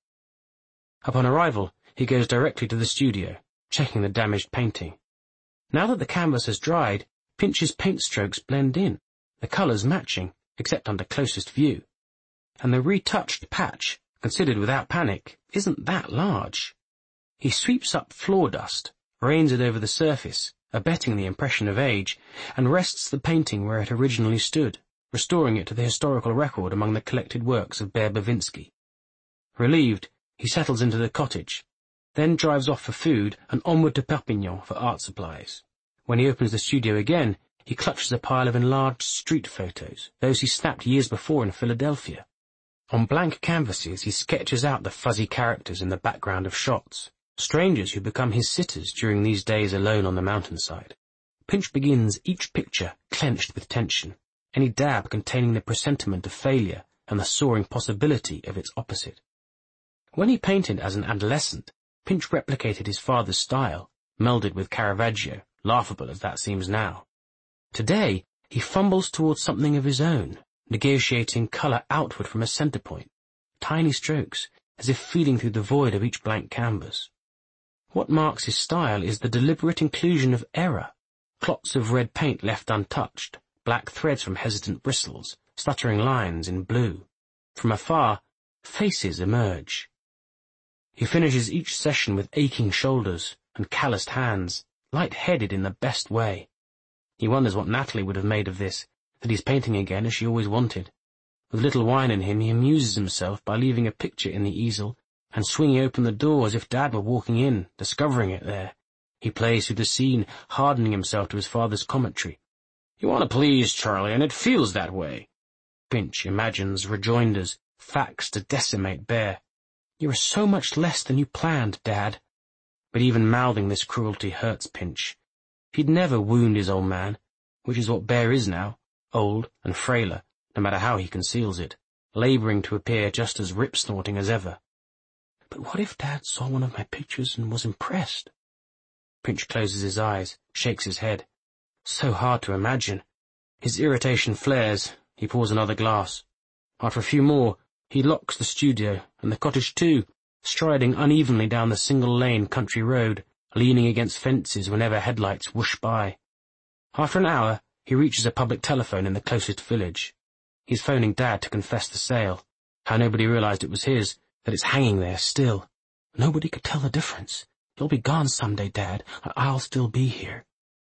Upon arrival, he goes directly to the studio, checking the damaged painting. Now that the canvas has dried, Pinch's paint strokes blend in, the colours matching, except under closest view. And the retouched patch, considered without panic, isn't that large. He sweeps up floor dust, rains it over the surface, abetting the impression of age, and rests the painting where it originally stood, restoring it to the historical record among the collected works of Bear Bavinski. Relieved, he settles into the cottage, then drives off for food and onward to Perpignan for art supplies. When he opens the studio again, he clutches a pile of enlarged street photos, those he snapped years before in Philadelphia. On blank canvases he sketches out the fuzzy characters in the background of shots, strangers who become his sitters during these days alone on the mountainside. Pinch begins each picture clenched with tension, any dab containing the presentiment of failure and the soaring possibility of its opposite. When he painted as an adolescent, Pinch replicated his father's style, melded with Caravaggio, laughable as that seems now. Today, he fumbles towards something of his own, negotiating colour outward from a centre point, tiny strokes, as if feeling through the void of each blank canvas. What marks his style is the deliberate inclusion of error, clots of red paint left untouched, black threads from hesitant bristles, stuttering lines in blue. From afar, faces emerge. He finishes each session with aching shoulders and calloused hands, light-headed in the best way. He wonders what Natalie would have made of this, that he's painting again as she always wanted. With little wine in him, he amuses himself by leaving a picture in the easel and swinging open the door as if Dad were walking in, discovering it there. He plays through the scene, hardening himself to his father's commentary. "You want to please, Charlie, and it feels that way." Pinch imagines rejoinders, facts to decimate Bear. "You are so much less than you planned, Dad." But even mouthing this cruelty hurts Pinch. He'd never wound his old man, which is what Bear is now, old and frailer, no matter how he conceals it, labouring to appear just as rip-snorting as ever. But what if Dad saw one of my pictures and was impressed? Pinch closes his eyes, shakes his head. So hard to imagine. His irritation flares. He pours another glass. After a few more, he locks the studio, and the cottage too, striding unevenly down the single-lane country road, leaning against fences whenever headlights whoosh by. After an hour, he reaches a public telephone in the closest village. He's phoning Dad to confess the sale, how nobody realized it was his, that it's hanging there still. Nobody could tell the difference. You'll be gone someday, Dad. I'll still be here.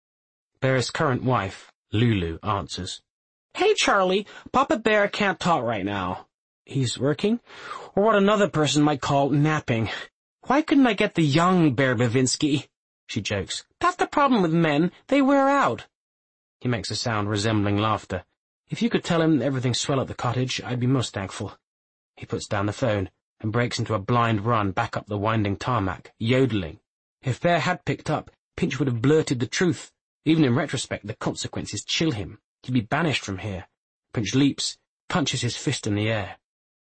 Bear's current wife, Lulu, answers. "Hey, Charlie, Papa Bear can't talk right now." "He's working?" "Or what another person might call napping. Why couldn't I get the young Bear Bavinsky?" She jokes. "That's the problem with men. They wear out." He makes a sound resembling laughter. "If you could tell him everything's swell at the cottage, I'd be most thankful." He puts down the phone and breaks into a blind run back up the winding tarmac, yodeling. If Bear had picked up, Pinch would have blurted the truth. Even in retrospect, the consequences chill him. He'd be banished from here. Pinch leaps, punches his fist in the air.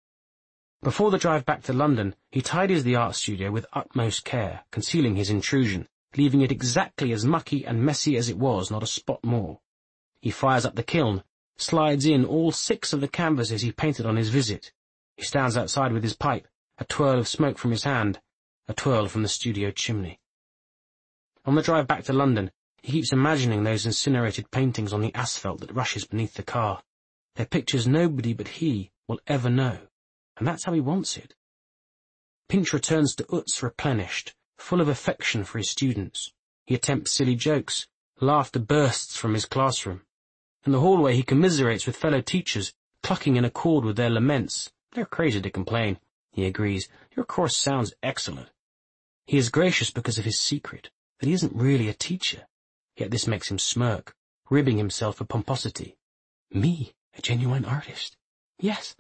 Before the drive back to London, he tidies the art studio with utmost care, concealing his intrusion, leaving it exactly as mucky and messy as it was, not a spot more. He fires up the kiln, slides in all 6 of the canvases he painted on his visit. He stands outside with his pipe, a twirl of smoke from his hand, a twirl from the studio chimney. On the drive back to London, he keeps imagining those incinerated paintings on the asphalt that rushes beneath the car. They're pictures nobody but he will ever know, and that's how he wants it. Pinch returns to Utz replenished, full of affection for his students. He attempts silly jokes. Laughter bursts from his classroom. In the hallway he commiserates with fellow teachers, clucking in accord with their laments. "They're crazy to complain," he agrees. "Your course sounds excellent." He is gracious because of his secret, that he isn't really a teacher. Yet this makes him smirk, ribbing himself for pomposity. Me, a genuine artist? Yes,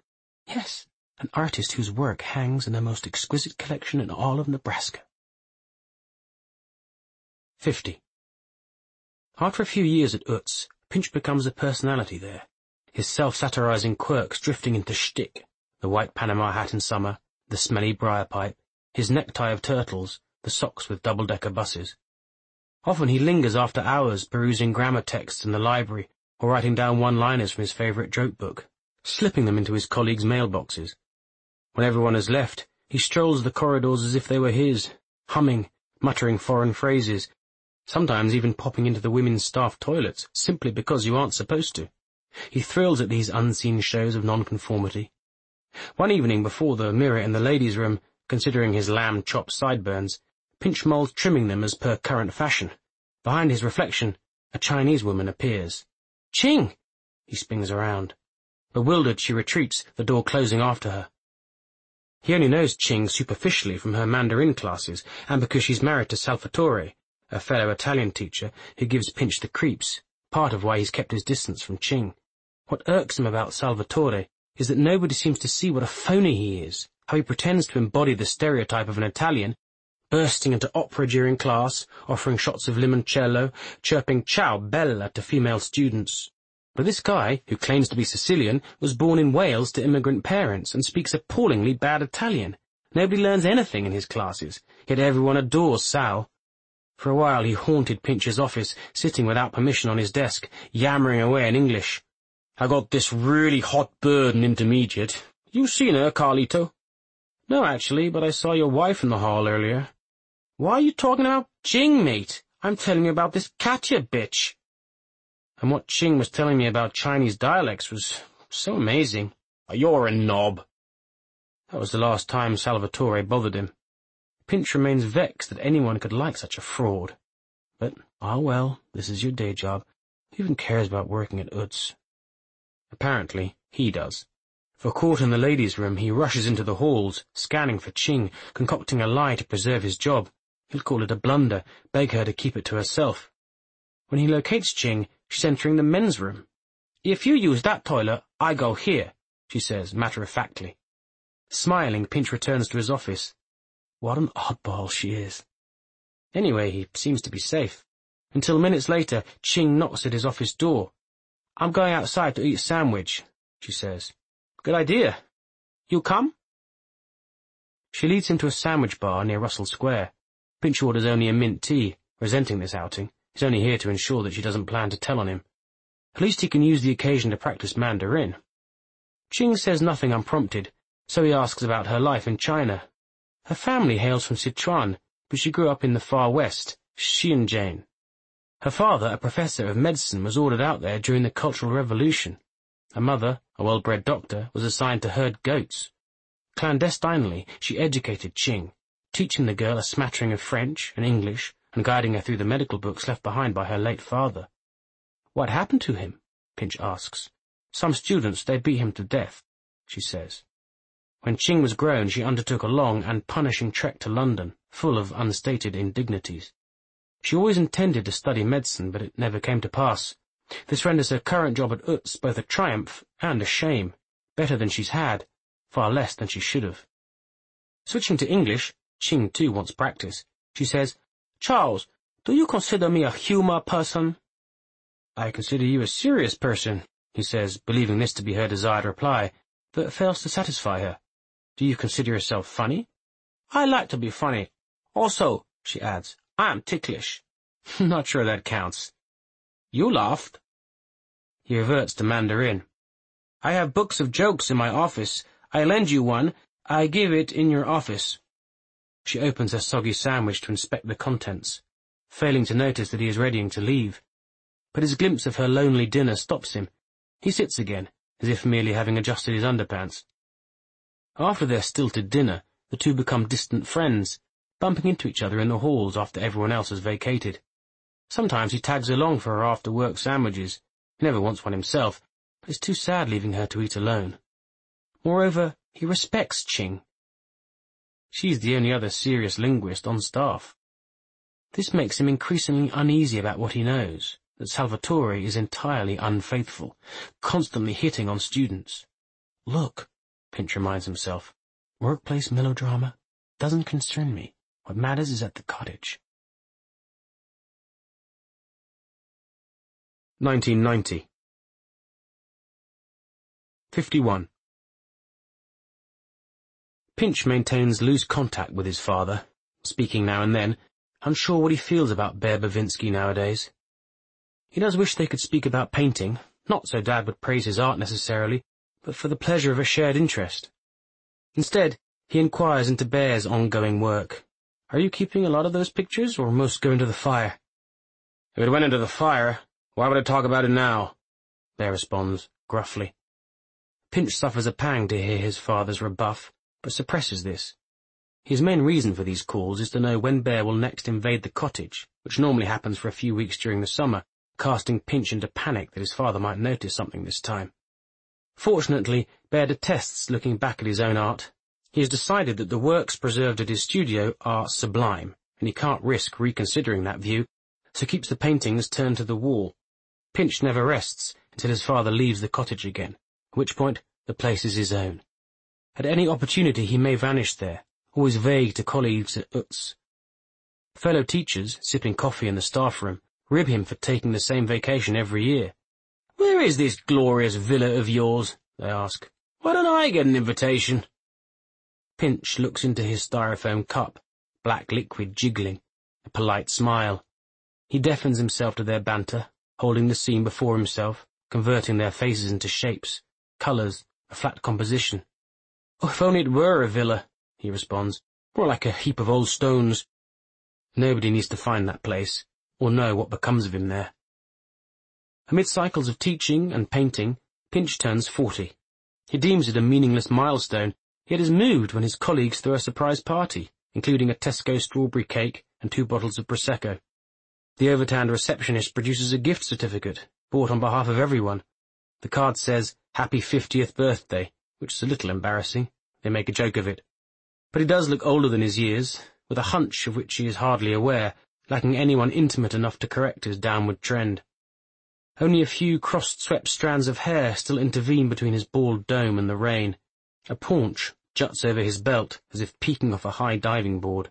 an artist whose work hangs in the most exquisite collection in all of Nebraska. 50. After a few years at Utz, Pinch becomes a personality there, his self-satirizing quirks drifting into shtick, the white Panama hat in summer, the smelly briar pipe, his necktie of turtles, the socks with double-decker buses. Often he lingers after hours perusing grammar texts in the library or writing down one-liners from his favourite joke book, slipping them into his colleagues' mailboxes. When everyone has left, he strolls the corridors as if they were his, humming, muttering foreign phrases, sometimes even popping into the women's staff toilets simply because you aren't supposed to. He thrills at these unseen shows of nonconformity. One evening before the mirror in the ladies' room, considering his lamb-chop sideburns, Pinch mulls trimming them as per current fashion. Behind his reflection, a Chinese woman appears. "Ching!" He spins around. Bewildered, she retreats, the door closing after her. He only knows Ching superficially from her Mandarin classes, and because she's married to Salvatore, a fellow Italian teacher who gives Pinch the creeps, part of why he's kept his distance from Ching. What irks him about Salvatore is that nobody seems to see what a phony he is, how he pretends to embody the stereotype of an Italian, bursting into opera during class, offering shots of limoncello, chirping ciao bella to female students. But this guy, who claims to be Sicilian, was born in Wales to immigrant parents and speaks appallingly bad Italian. Nobody learns anything in his classes, yet everyone adores Sal. For a while he haunted Pinch's office, sitting without permission on his desk, yammering away in English. "I got this really hot bird in intermediate. You seen her, Carlito?" "No, actually, but I saw your wife in the hall earlier." "Why are you talking about Ching, mate? I'm telling you about this Katya bitch." And what Ching was telling me about Chinese dialects was so amazing. "You're a knob." That was the last time Salvatore bothered him. Pinch remains vexed that anyone could like such a fraud. But, well, this is your day job. Who even cares about working at Utz? Apparently, he does. For caught in the ladies' room, he rushes into the halls, scanning for Ching, concocting a lie to preserve his job. He'll call it a blunder, beg her to keep it to herself. When he locates Ching, she's entering the men's room. "If you use that toilet, I go here," she says, matter-of-factly. Smiling, Pinch returns to his office. What an oddball she is. Anyway, he seems to be safe. Until minutes later, Ching knocks at his office door. "I'm going outside to eat a sandwich," she says. "Good idea. You come?" She leads him to a sandwich bar near Russell Square. Pinch orders only a mint tea, resenting this outing. He's only here to ensure that she doesn't plan to tell on him. At least he can use the occasion to practice Mandarin. Ching says nothing unprompted, so he asks about her life in China. Her family hails from Sichuan, but she grew up in the far west, Xinjiang. Her father, a professor of medicine, was ordered out there during the Cultural Revolution. Her mother, a well-bred doctor, was assigned to herd goats. Clandestinely, she educated Ching, teaching the girl a smattering of French and English and guiding her through the medical books left behind by her late father. "What happened to him?" Pinch asks. "Some students, they beat him to death," she says. When Ching was grown, she undertook a long and punishing trek to London, full of unstated indignities. She always intended to study medicine, but it never came to pass. This renders her current job at Utz both a triumph and a shame. Better than she's had, far less than she should have. Switching to English, Ching too wants practice. She says, "Charles, do you consider me a humor person?" "I consider you a serious person," he says, believing this to be her desired reply, but fails to satisfy her. "Do you consider yourself funny?" "I like to be funny. Also," she adds, "I am ticklish." "Not sure that counts." "You laughed." He reverts to Mandarin. "I have books of jokes in my office. I lend you one. I give it in your office." She opens her soggy sandwich to inspect the contents, failing to notice that he is readying to leave. But his glimpse of her lonely dinner stops him. He sits again, as if merely having adjusted his underpants. After their stilted dinner, the two become distant friends, bumping into each other in the halls after everyone else has vacated. Sometimes he tags along for her after-work sandwiches. He never wants one himself, but it's too sad leaving her to eat alone. Moreover, he respects Ching. She's the only other serious linguist on staff. This makes him increasingly uneasy about what he knows, that Salvatore is entirely unfaithful, constantly hitting on students. Look, Pinch reminds himself, workplace melodrama doesn't concern me. What matters is at the cottage. 1990. 51. Pinch maintains loose contact with his father, speaking now and then, unsure what he feels about Bear Bavinsky nowadays. He does wish they could speak about painting, not so Dad would praise his art necessarily, but for the pleasure of a shared interest. Instead, he inquires into Bear's ongoing work. "Are you keeping a lot of those pictures, or most go into the fire?" "If it went into the fire, why would I talk about it now?" Bear responds, gruffly. Pinch suffers a pang to hear his father's rebuff, but suppresses this. His main reason for these calls is to know when Bear will next invade the cottage, which normally happens for a few weeks during the summer, casting Pinch into panic that his father might notice something this time. Fortunately, Bear detests looking back at his own art. He has decided that the works preserved at his studio are sublime, and he can't risk reconsidering that view, so keeps the paintings turned to the wall. Pinch never rests until his father leaves the cottage again, at which point the place is his own. At any opportunity he may vanish there, always vague to colleagues at Utz. Fellow teachers, sipping coffee in the staff room, rib him for taking the same vacation every year. "Where is this glorious villa of yours?" they ask. "Why don't I get an invitation?" Pinch looks into his styrofoam cup, black liquid jiggling. A polite smile. He deafens himself to their banter, holding the scene before himself, converting their faces into shapes, colours, a flat composition. "Oh, if only it were a villa," he responds, "more like a heap of old stones." Nobody needs to find that place, or know what becomes of him there. Amid cycles of teaching and painting, Pinch turns 40. He deems it a meaningless milestone, yet is moved when his colleagues throw a surprise party, including a Tesco strawberry cake and 2 bottles of Prosecco. The overturned receptionist produces a gift certificate, bought on behalf of everyone. The card says, "Happy 50th birthday," which is a little embarrassing. They make a joke of it. But he does look older than his years, with a hunch of which he is hardly aware, lacking anyone intimate enough to correct his downward trend. Only a few cross-swept strands of hair still intervene between his bald dome and the rain. A paunch juts over his belt, as if peeking off a high diving board.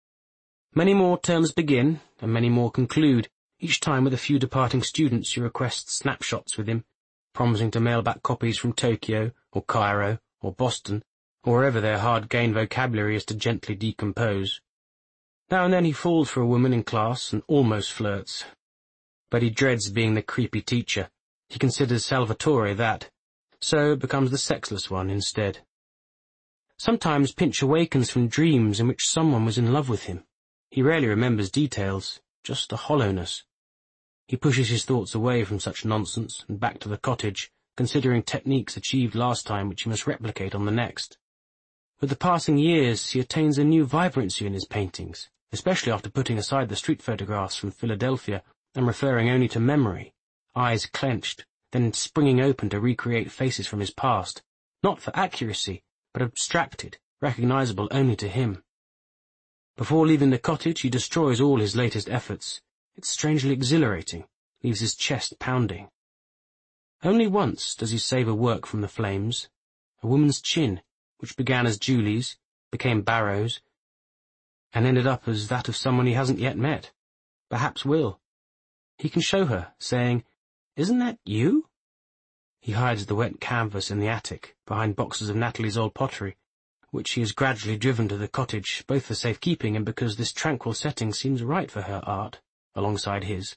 Many more terms begin, and many more conclude, each time with a few departing students who request snapshots with him, promising to mail back copies from Tokyo, or Cairo, or Boston, or wherever their hard-gained vocabulary is to gently decompose. Now and then he falls for a woman in class and almost flirts. But he dreads being the creepy teacher. He considers Salvatore that, so becomes the sexless one instead. Sometimes Pinch awakens from dreams in which someone was in love with him. He rarely remembers details, just a hollowness. He pushes his thoughts away from such nonsense and back to the cottage, considering techniques achieved last time which he must replicate on the next. With the passing years, he attains a new vibrancy in his paintings, especially after putting aside the street photographs from Philadelphia and referring only to memory, eyes clenched, then springing open to recreate faces from his past, not for accuracy, but abstracted, recognizable only to him. Before leaving the cottage, he destroys all his latest efforts. It's strangely exhilarating, leaves his chest pounding. Only once does he save a work from the flames, a woman's chin, which began as Julie's, became Barrow's, and ended up as that of someone he hasn't yet met, perhaps will. He can show her, saying, "Isn't that you?" He hides the wet canvas in the attic, behind boxes of Natalie's old pottery, which he has gradually driven to the cottage, both for safekeeping and because this tranquil setting seems right for her art, alongside his.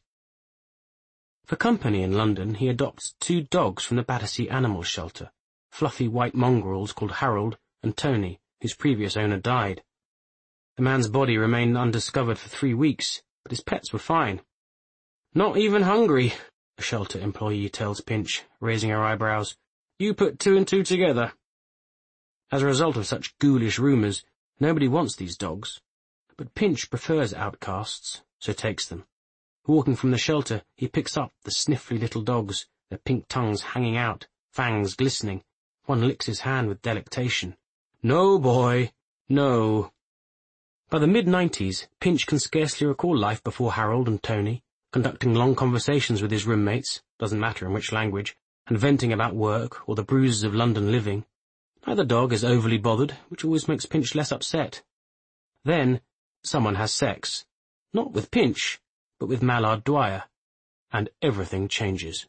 For company in London, he adopts 2 dogs from the Battersea Animal Shelter, fluffy white mongrels called Harold and Tony, whose previous owner died. The man's body remained undiscovered for 3 weeks, but his pets were fine. "Not even hungry," a shelter employee tells Pinch, raising her eyebrows. "You put 2 and 2 together." As a result of such ghoulish rumours, nobody wants these dogs, but Pinch prefers outcasts, so takes them. Walking from the shelter, he picks up the sniffly little dogs, their pink tongues hanging out, fangs glistening. One licks his hand with delectation. "No, boy, no." By the mid-90s, Pinch can scarcely recall life before Harold and Tony, conducting long conversations with his roommates, doesn't matter in which language, and venting about work or the bruises of London living. Neither dog is overly bothered, which always makes Pinch less upset. Then, someone has sex. Not with Pinch, but with Mallard Dwyer. And everything changes.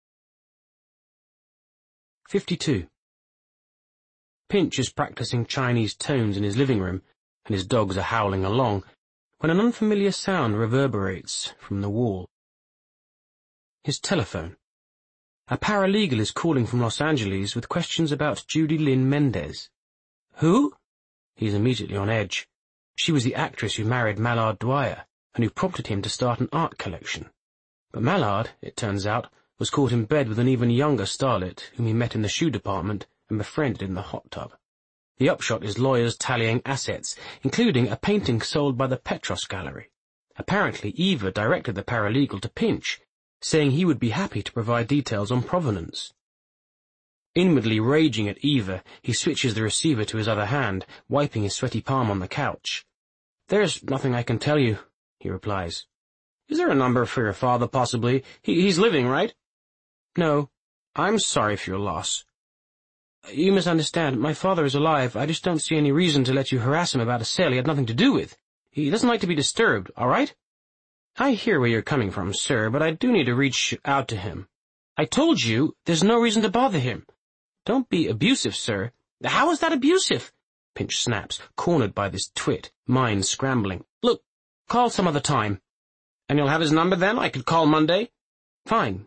52. Pinch is practicing Chinese tones in his living room, and his dogs are howling along, when an unfamiliar sound reverberates from the wall. His telephone. A paralegal is calling from Los Angeles with questions about Judy Lynn Mendez. Who? He is immediately on edge. She was the actress who married Mallard Dwyer, and who prompted him to start an art collection. But Mallard, it turns out, was caught in bed with an even younger starlet, whom he met in the shoe department and befriended in the hot tub. The upshot is lawyers tallying assets, including a painting sold by the Petros Gallery. Apparently Eva directed the paralegal to Pinch, saying he would be happy to provide details on provenance. Inwardly raging at Eva, he switches the receiver to his other hand, wiping his sweaty palm on the couch. "There's nothing I can tell you," he replies. "Is there a number for your father, possibly? He's living, right?" "No. I'm sorry for your loss." "You misunderstand. My father is alive. I just don't see any reason to let you harass him about a sale he had nothing to do with. He doesn't like to be disturbed, all right?" "I hear where you're coming from, sir, but I do need to reach out to him." "I told you there's no reason to bother him." "Don't be abusive, sir." "How is that abusive?" Pinch snaps, cornered by this twit, mind scrambling. "Look, Call some other time. And you'll have his number then? I could call Monday? Fine.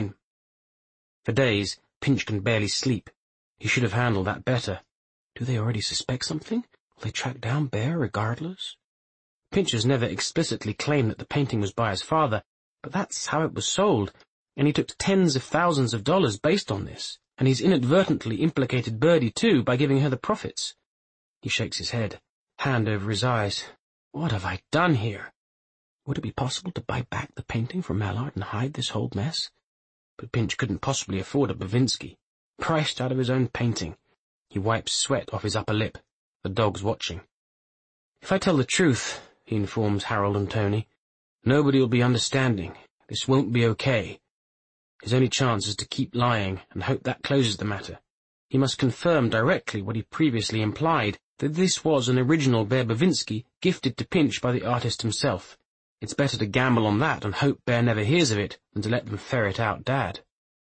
For days, Pinch can barely sleep. He should have handled that better. Do they already suspect something? Will they track down Bear regardless? Pinch has never explicitly claimed that the painting was by his father, but that's how it was sold, and he took tens of thousands of dollars based on this, and he's inadvertently implicated Birdie too by giving her the profits. He shakes his head, hand over his eyes. What have I done here? Would it be possible to buy back the painting from Mallard and hide this whole mess? But Pinch couldn't possibly afford a Bavinski, priced out of his own painting. He wipes sweat off his upper lip. The dog's watching. If I tell the truth, he informs Harold and Tony, nobody will be understanding. This won't be okay. His only chance is to keep lying and hope that closes the matter. He must confirm directly what he previously implied, that this was an original Bear Bavinski gifted to Pinch by the artist himself. It's better to gamble on that and hope Bear never hears of it than to let them ferret out Dad.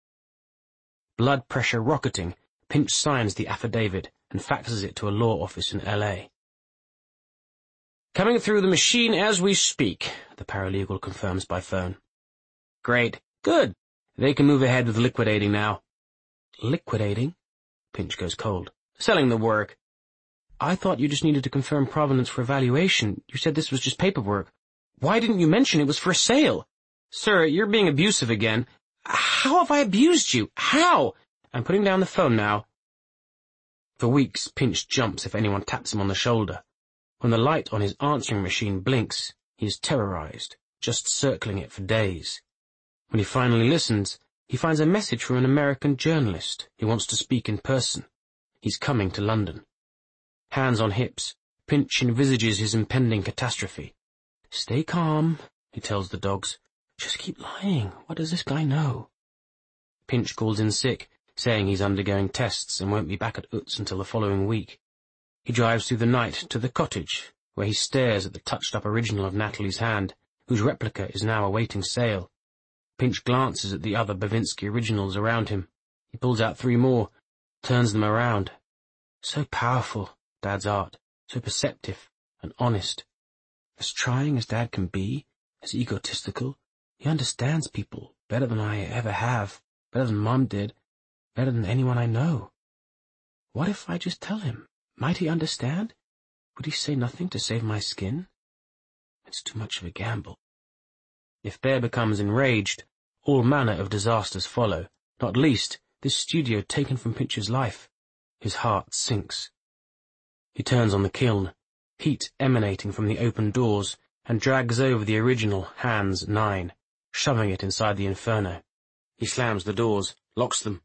Blood pressure rocketing, Pinch signs the affidavit and faxes it to a law office in L.A. Coming through the machine as we speak, the paralegal confirms by phone. Great. Good. They can move ahead with liquidating now. Liquidating? Pinch goes cold. Selling the work. I thought you just needed to confirm provenance for evaluation. You said this was just paperwork. Why didn't you mention it was for sale? Sir, you're being abusive again. How have I abused you? How? I'm putting down the phone now. For weeks, Pinch jumps if anyone taps him on the shoulder. When the light on his answering machine blinks, he is terrorized, just circling it for days. When he finally listens, he finds a message from an American journalist who wants to speak in person. He's coming to London. Hands on hips, Pinch envisages his impending catastrophe. Stay calm, he tells the dogs. Just keep lying. What does this guy know? Pinch calls in sick, saying he's undergoing tests and won't be back at Utz until the following week. He drives through the night to the cottage, where he stares at the touched-up original of Natalie's hand, whose replica is now awaiting sale. Pinch glances at the other Bavinski originals around him. He pulls out 3 more, turns them around. So powerful, Dad's art, so perceptive and honest. As trying as Dad can be, as egotistical, he understands people better than I ever have, better than Mom did, better than anyone I know. What if I just tell him? Might he understand? Would he say nothing to save my skin? It's too much of a gamble. If Bear becomes enraged, all manner of disasters follow, not least this studio taken from Pinch's life. His heart sinks. He turns on the kiln, heat emanating from the open doors, and drags over the original Hans 9, shoving it inside the inferno. He slams the doors, locks them.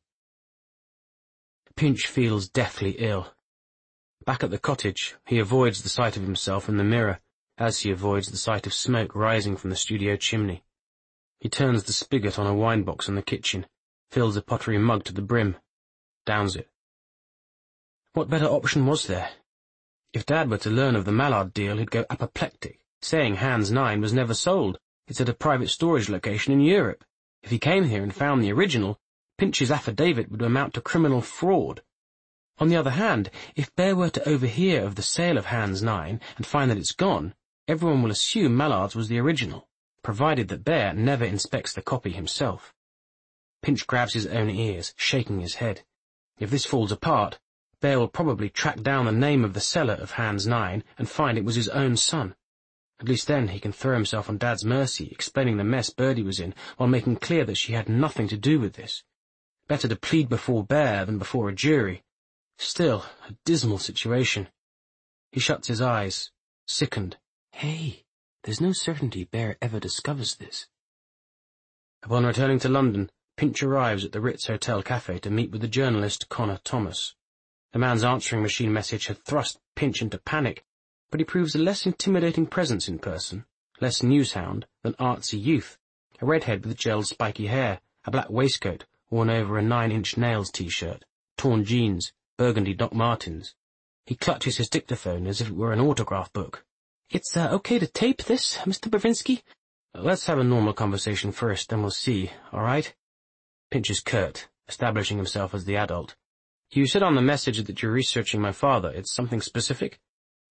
Pinch feels deathly ill. Back at the cottage, he avoids the sight of himself in the mirror, as he avoids the sight of smoke rising from the studio chimney. He turns the spigot on a wine box in the kitchen, fills a pottery mug to the brim, downs it. What better option was there? If Dad were to learn of the Mallard deal, he'd go apoplectic, saying Hans 9 was never sold. It's at a private storage location in Europe. If he came here and found the original, Pinch's affidavit would amount to criminal fraud. On the other hand, if Bear were to overhear of the sale of Hans 9 and find that it's gone, everyone will assume Mallard's was the original, provided that Bear never inspects the copy himself. Pinch grabs his own ears, shaking his head. If this falls apart, Bear will probably track down the name of the seller of Hans 9 and find it was his own son. At least then he can throw himself on Dad's mercy, explaining the mess Birdie was in, while making clear that she had nothing to do with this. Better to plead before Bear than before a jury. Still, a dismal situation. He shuts his eyes, sickened. Hey, there's no certainty Bear ever discovers this. Upon returning to London, Pinch arrives at the Ritz Hotel Cafe to meet with the journalist Connor Thomas. The man's answering machine message had thrust Pinch into panic, but he proves a less intimidating presence in person, less newshound than artsy youth, a redhead with gelled spiky hair, a black waistcoat worn over a 9-inch nails t-shirt, torn jeans, burgundy Doc Martens. He clutches his dictaphone as if it were an autograph book. It's okay to tape this, Mr. Bavinski? Let's have a normal conversation first, then we'll see, all right? Pinch is curt, establishing himself as the adult. You said on the message that you're researching my father. It's something specific?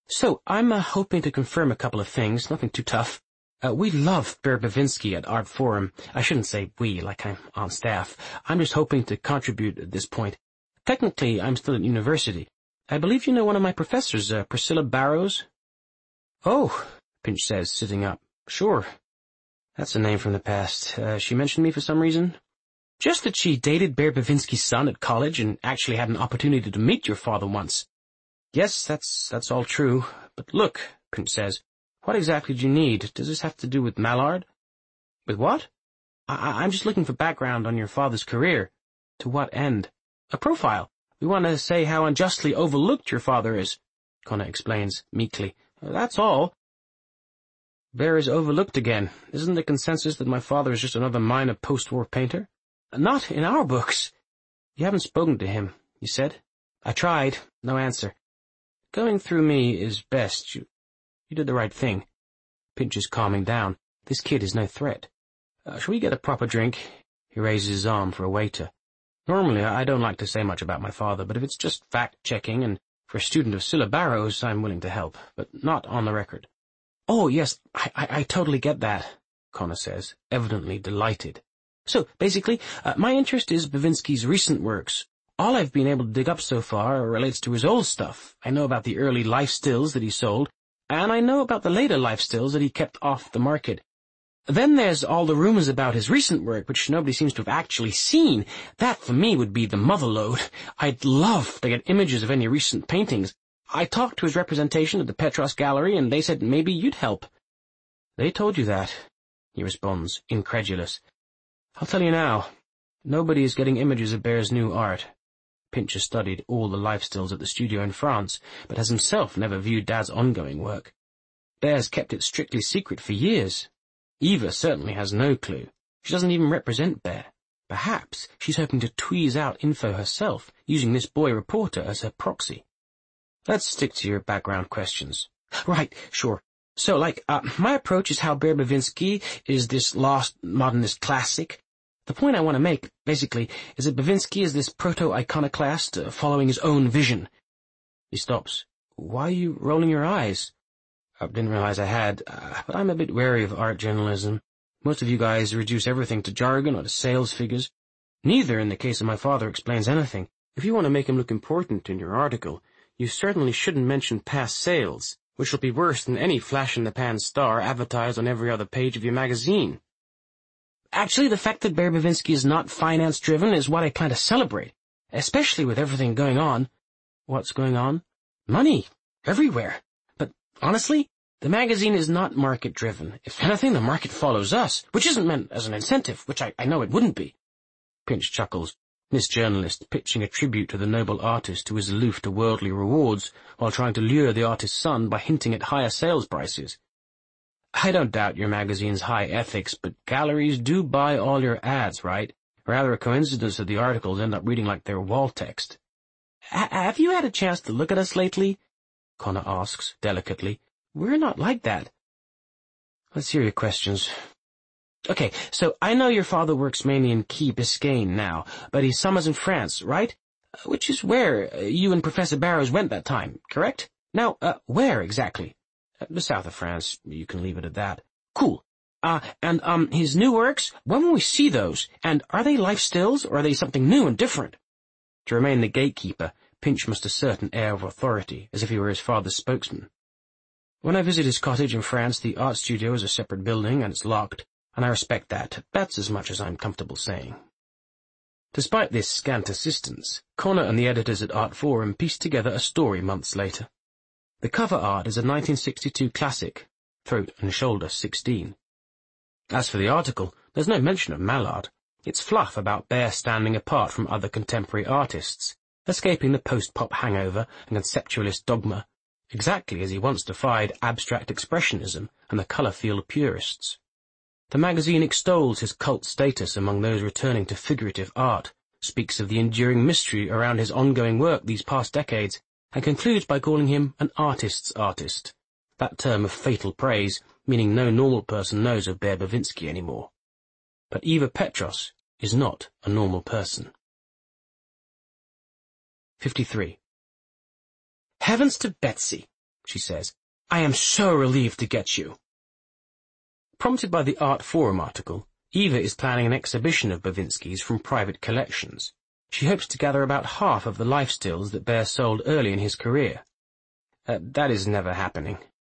So, I'm hoping to confirm a couple of things, nothing too tough. We love Berbavinsky at Art Forum. I shouldn't say we, like I'm on staff. I'm just hoping to contribute at this point. Technically, I'm still at university. I believe you know one of my professors, Priscilla Barrows? Oh, Pinch says, sitting up. Sure. That's a name from the past. She mentioned me for some reason? Just that she dated Berbavinsky's son at college and actually had an opportunity to meet your father once. Yes, that's all true. But look, Pinch says, what exactly do you need? Does this have to do with Mallard? With what? I'm just looking for background on your father's career. To what end? A profile. We want to say how unjustly overlooked your father is, Connor explains, meekly. That's all. Bear is overlooked again. Isn't the consensus that my father is just another minor post-war painter? Not in our books. You haven't spoken to him, you said. I tried. No answer. Going through me is best. You did the right thing. Pinch is calming down. This kid is no threat. Shall we get a proper drink? He raises his arm for a waiter. Normally, I don't like to say much about my father, but if it's just fact-checking, and for a student of Scylla Barrows, I'm willing to help, but not on the record. Oh, yes, I totally get that, Connor says, evidently delighted. So, basically, my interest is Bavinsky's recent works. All I've been able to dig up so far relates to his old stuff. I know about the early life stills that he sold, and I know about the later life stills that he kept off the market. Then there's all the rumors about his recent work, which nobody seems to have actually seen. That, for me, would be the motherlode. I'd love to get images of any recent paintings. I talked to his representation at the Petros Gallery, and they said maybe you'd help. They told you that, he responds, incredulous. I'll tell you now, nobody is getting images of Bear's new art. Pinch has studied all the life stills at the studio in France, but has himself never viewed Dad's ongoing work. Bear's kept it strictly secret for years. Eva certainly has no clue. She doesn't even represent Bear. Perhaps she's hoping to tweeze out info herself, using this boy reporter as her proxy. Let's stick to your background questions. Right, sure. So, my approach is how Berbavinsky is this lost modernist classic. The point I want to make, basically, is that Bavinsky is this proto-iconoclast following his own vision. He stops. Why are you rolling your eyes? I didn't realize I had, but I'm a bit wary of art journalism. Most of you guys reduce everything to jargon or to sales figures. Neither, in the case of my father, explains anything. If you want to make him look important in your article, you certainly shouldn't mention past sales, which will be worse than any flash-in-the-pan star advertised on every other page of your magazine. Actually, the fact that Berbavinsky is not finance-driven is what I plan to celebrate, especially with everything going on. What's going on? Money. Everywhere. But, honestly, the magazine is not market-driven. If anything, the market follows us, which isn't meant as an incentive, which I know it wouldn't be. Pinch chuckles, this journalist pitching a tribute to the noble artist who is aloof to worldly rewards, while trying to lure the artist's son by hinting at higher sales prices. I don't doubt your magazine's high ethics, but galleries do buy all your ads, right? Rather a coincidence that the articles end up reading like their wall text. Have you had a chance to look at us lately? Connor asks, delicately. We're not like that. Let's hear your questions. Okay, so I know your father works mainly in Key Biscayne now, but he summers in France, right? Which is where you and Professor Barrows went that time, correct? Now, where exactly? The south of France. You can leave it at that. Cool. And his new works, when will we see those? And are they life stills, or are they something new and different? To remain the gatekeeper, Pinch must assert an air of authority, as if he were his father's spokesman. When I visit his cottage in France, the art studio is a separate building, and it's locked, and I respect that. That's as much as I'm comfortable saying. Despite this scant assistance, Connor and the editors at Art Forum pieced together a story months later. The cover art is a 1962 classic, Throat and Shoulder 16. As for the article, there's no mention of Mallard. It's fluff about Bear standing apart from other contemporary artists, escaping the post-pop hangover and conceptualist dogma, exactly as he once defied abstract expressionism and the colour-field purists. The magazine extols his cult status among those returning to figurative art, speaks of the enduring mystery around his ongoing work these past decades, and concludes by calling him an artist's artist, that term of fatal praise, meaning no normal person knows of Berbavinsky anymore. But Eva Petros is not a normal person. 53. Heavens to Betsy! she says. "I am so relieved to get you." Prompted by the Art Forum article, Eva is planning an exhibition of Bavinski's from private collections. She hopes to gather about half of the life stills that Bear sold early in his career. That is never happening,